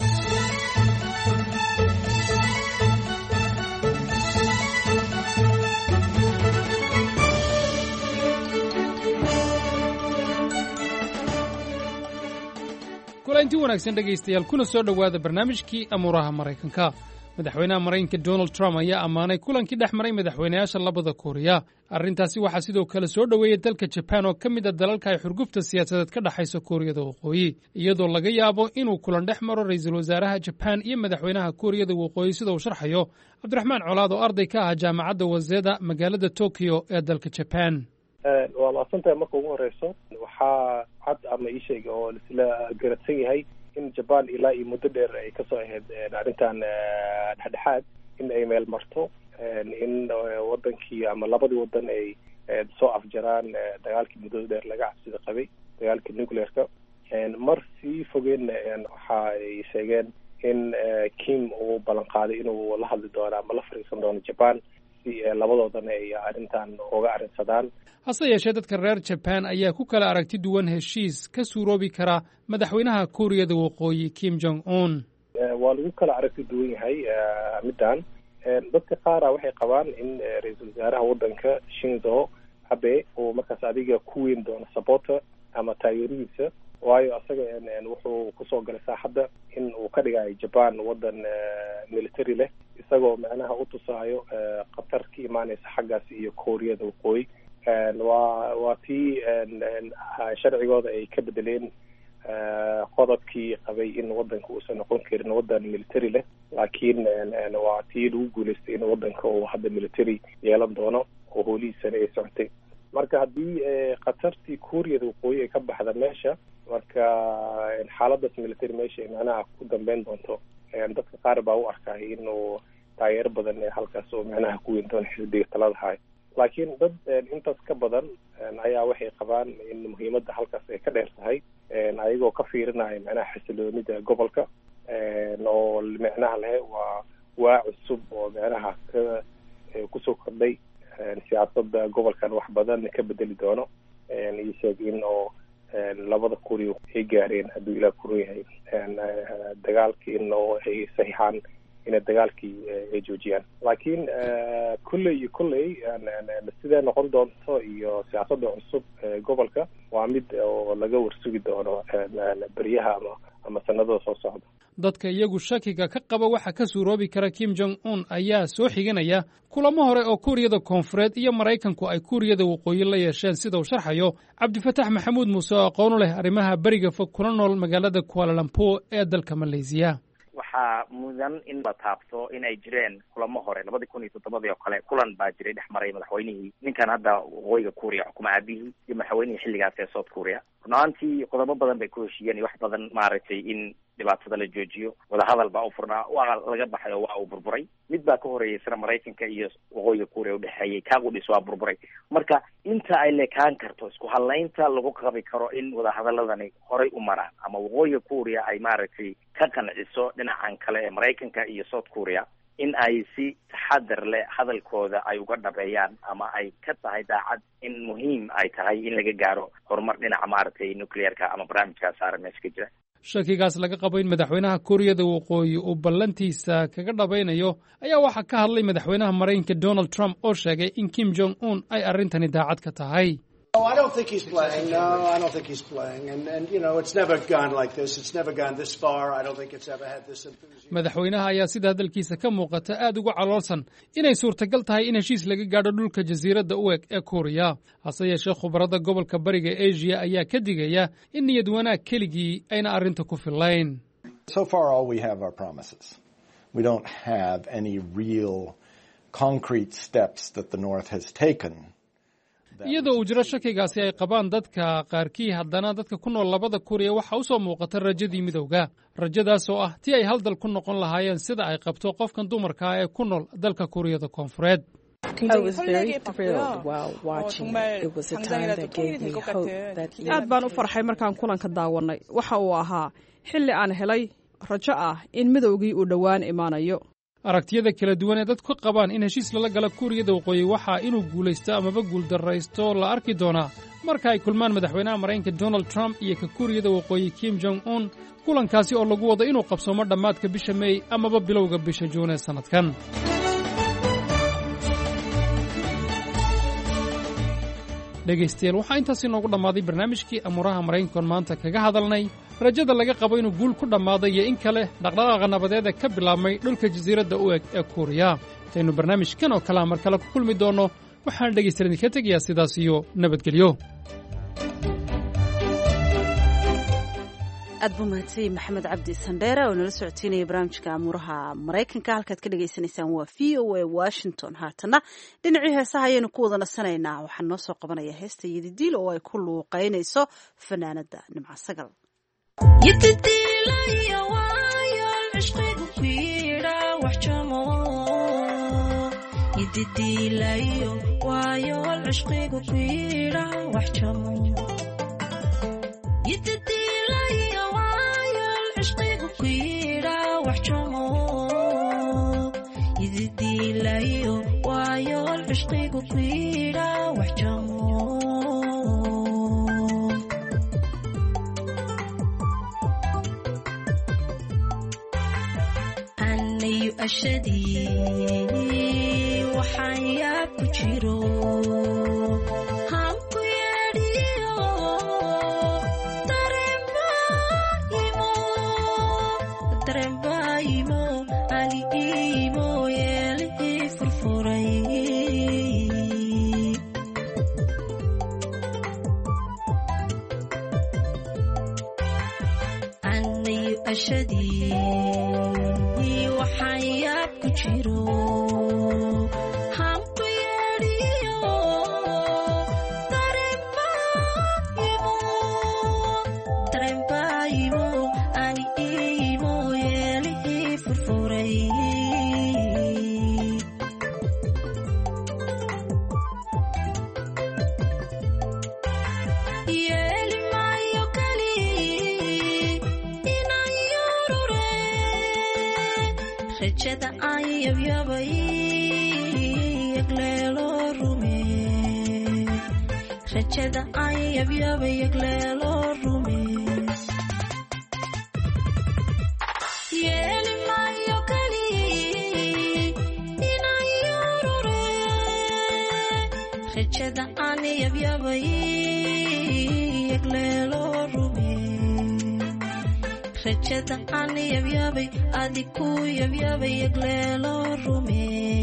Speaker 6: kulanti wanaagsan dhegaystayaal, kuna soo dhowaada barnaamijkii amuuraha Maraykanka. madaxweynaha Maraykanka Donald Trump ayaa ammaanay kulankii dhex maray madaxweynayaasha labada Kooriya. arrintaasi waxaa sidoo kale soo dhoweeyey dalka Japan oo ka mid ah dalalka ay xurgufta siyaasadeed ka dhaxayso Kooriyada Waqooyi, iyadoo laga yaabo inuu kulan dhex maro ra'iisul wasaaraha Japan iyo madaxweynaha Kooriyada Waqooyi sida uu sharxayo Cabdiraxmaan Colaad oo arday ka ah jaamacadda Waseda magaalada Tokyo ee dalka Japan.
Speaker 22: waa maasantahay. marka ugu horeyso waxaa cad ama ii sheega oo isla garadsan yahay in Japan ilaa iyo muddo dheer ay kasoo ahayd arrintan dhexdhexaad in ay meel marto, in wadankii ama labadii wadan ay soo afjaraan dagaalkii muddada dheer laga cabsida qabay, dagaalkii nuclearka. mar sii fogeen waxa ay sheegeen in Kim uu ballan qaaday inuu la hadli doono ama la fariisan doono Japan si labadoodan ay arrintan uga arrinsadaan.
Speaker 6: hase yeeshee dadka reer Japan ayaa ku kala aragti duwan heshiis ka suuroobi kara madaxweynaha Kooriyada Waqooyi Kim Jong Un.
Speaker 22: waa lagu kala aragti duwan yahay middan. dadka qaara waxay qabaan in ra'iisul wasaaraha wadanka Shinzo Abe uu markaas adiga ku weyn doono supporter ama taageerihiisa, waayo asaga wuxuu kusoo galay saaxadda in uu ka dhigayo Japan wadan military leh, isagoo macnaha u tusaayo qatar ka imaanaysa xaggaas iyo Kooriyada Waqooyi. waa waa tii sharcigooda ay ka bedeleen qodobkii qabay in wadanka uusan noqon karin wadan military leh, laakiin waa tii lagu guuleystay in wadanka uu hadda military yeelan doono oo howlihiisana ay socotay. marka haddii qatartii Kooriyada Waqooyi ay ka baxda meesha, marka xaaladaas military meesha ay macnaha ku dambeyn doonto, dadka qaar baa u arkay inuu taageero badan halkaas oo macnaha ku weyn doono xisbiga talada haya. laakiin dad intaas ka badan ayaa waxay qabaan in muhiimadda halkaas ay ka dheer tahay, ayagoo ka fiirinaya macnaha xasiloonida gobolka oo macnaha leh waa waa cusub oo macnaha ka kusoo kordhay siyaasadda gobolkan wax badan ka bedeli doono. iyo sheegin oo labada Kooriya ay gaareen hadduu ilaa Kooriya yahay dagaalkii in oo ay saxiixaan inay dagaalkii ay joojiyaan. laakiin kulley iyo kulley sidee noqon doonto iyo siyaasadda cusub gobolka waa mid oo laga warsugi doono beryaha ama ama sanadada soo socda.
Speaker 6: dadka iyagu shakiga ka qaba waxa ka suuroobi kara Kim Jong Un ayaa soo xiganaya kulamo hore oo Kooriyada Koonfureed iyo Maraykanku ay Kooriyada Waqooyi la yeesheen, sida uu sharxayo Cabdifatax Maxamuud Muuse oo aqoon u leh arrimaha bariga fog kuna nool magaalada Kuala Lumpur ee dalka Malaysia.
Speaker 23: waxaa mudan in la taabto in ay jireen kulamo hore labadii kun iyo toddobadii oo kale kulan baa jiray dhex maray madaxweynihii ninkan hadda waqooyiga Kooriya xukuma aabihii iyo madaxweynihii xilligaas ee South Korea. runaantii qodobo badan bay ku heshiiyeen iyo wax badan maaragtay in dhibaatada la joojiyo. wadahadal baa u furnaa, waa laga baxay oo waa uu burburay. mid baa ka horeeyay sida Maraykanka iyo waqooyiga Kooriya u dhexeeyay, kaagu dhis waa burburay. marka inta ay leekaan karto isku hadlaynta lagu qabi karo in wadahadaladani horay u maraan ama waqooyiga Kooriya ay maaragtay ka qanciso dhinacan kale ee Maraykanka iyo South Korea in ay si taxadar leh hadalkooda ay uga dhabeeyaan ama ay ka tahay daacad in muhiim ay tahay in laga gaaro horumar dhinaca maaragtay nuclearka ama barnaamijka saaran meesha ka jira.
Speaker 6: shakigaas laga qabo in madaxweynaha Kooriyada Waqooyi uu ballantiisa kaga dhabaynayo ayaa waxaa ka hadlay madaxweynaha Maraykanka Donald Trump oo sheegay in Kim Jong Un ay arrintani daacad ka tahay.
Speaker 5: Oh, I don't think he's playing. No, I don't think he's playing. And, and you know, it's never gone like this. It's never gone this far. I don't think it's ever had this enthusiasm.
Speaker 6: madaxweynaha ayaa sida hadalkiisa ka muuqata aad uga caloolsan inay suurtagal tahay in heshiis laga gaadho dhulka jasiiradda u eg ee Kuuriya. hase yeeshee khubarada gobolka bariga Asia ayaa ka digaya in niyad wanaag keligii ayna arrinta ku filayn.
Speaker 7: So far, all we have are promises. We don't have any real concrete steps that the North has taken.
Speaker 6: iyadoo uu jiro shakigaasi ay qabaan dadka qaarkii haddana dadka ku nool labada Kuuriya waxa u soo muuqata rajadii midowga rajadaas oo ah tii ay hal dal ku noqon lahaayeen sida ay qabto qofkan dumarka ah ee ku nool dalka Kuuriyada Koonfureed.
Speaker 8: aad baan u farxay markaan kulanka daawanay waxa uu ahaa xilli aan helay rajo ah in midowgii uu dhowaan imaanayo.
Speaker 6: aragtiyada kala duwan ee dadku qabaan in heshiis lala gala Kuuriyada Waqooyi waxa inuu guulaysto amaba guuldarraysto la arki doonaa marka ay kulmaan madaxweynaha Mareykanka Donald Trump iyo ka Kuuriyada Waqooyi Kim Jong Un kulankaasi oo lagu wado inuu qabsoomo dhammaadka bisha May amaba bilowga bisha Juun ee sanadkan. dhegaystayaal waxaa intaasi noogu dhammaaday barnaamijkii amuuraha Maraykanka maanta kaga hadalnay rajada laga qabo inuu guul ku dhammaaday iyo in kale dhaqdhaqaaqa nabadeed ee ka bilaabmay dhulka jasiiradda u eg ee Kuuriya. intaynu barnaamijkan oo kale mar kale ku kulmi doonno waxaan dhegaystayaal idinka tegayaa sidaas iyo nabadgelyo.
Speaker 2: aad buu mahadsanyahay maxamed cabdi sandheere oo nala socotiinaya barnaamijka amuuraha Maraykanka. halkaad ka dhagaysanaysaan waa V O A Washington. haatana dhinacii heesaha ayaynu ku wada nasanaynaa. waxaan noo soo qabanaya heesta Yididiil oo ay ku luuqaynayso fanaanada Nimca Sagal.
Speaker 24: anayu ashadii waxaan yaab ku jiro hanku yeedhiyo dareenbaayimo dareenbaayimo ani iimo yeelihii furfuray anayu ashadii waxaan yaab ku jiro hanku yeedhiyo dareenbaayimo dareenbaayimo ani iimo yeelihii furfuray yeeli maayo kali inaan yorure rajada aan yabyabay yagleelo rume rajada aan yabyabay yagleelo rume yeeli maayo kali inaan yorure rajada aan yabyabay yagleelo rume rajada aan yabyabay adiku yabyabay yagleelo rume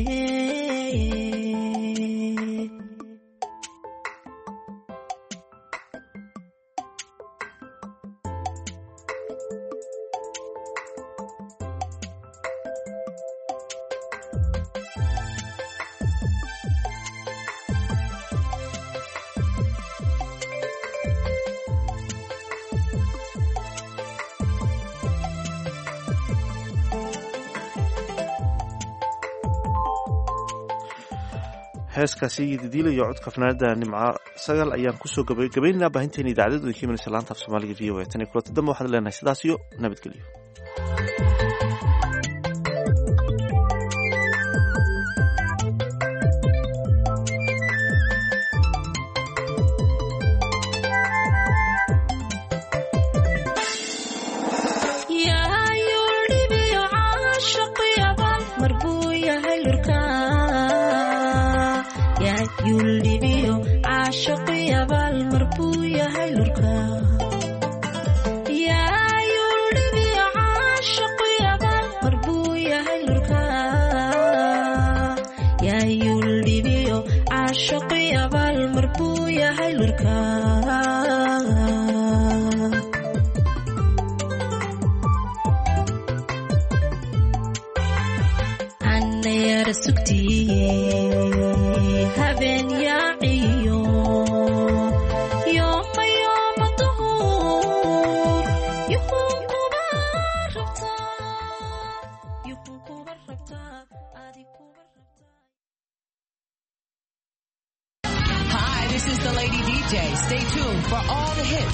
Speaker 1: heeskaasi Yididiil iyo codka fanaanada Nimca Sagal ayaan kusoo gabagabaynaynaa baahinteena idaacadda ee Kiimana Salaanta af Soomaaliga V O A. tan iyo kulanta dambe waxaan leenahay sidaas iyo nabadgelyo.
Speaker 24: يلدبيو عاشق يابا yahay lurka yaa yuldhibi caashaqu yaban marbuu yahay lurka yaa yuldhibiyo caashaqu yabal marbuu yahay lurka anayara sugtiye habeen yaaciyo yooma yooma duhur yuhun kuba rabtaa yuhun kuba rabtaa adi kuba
Speaker 3: Hi, this is the Lady D J. Stay tuned for all the hits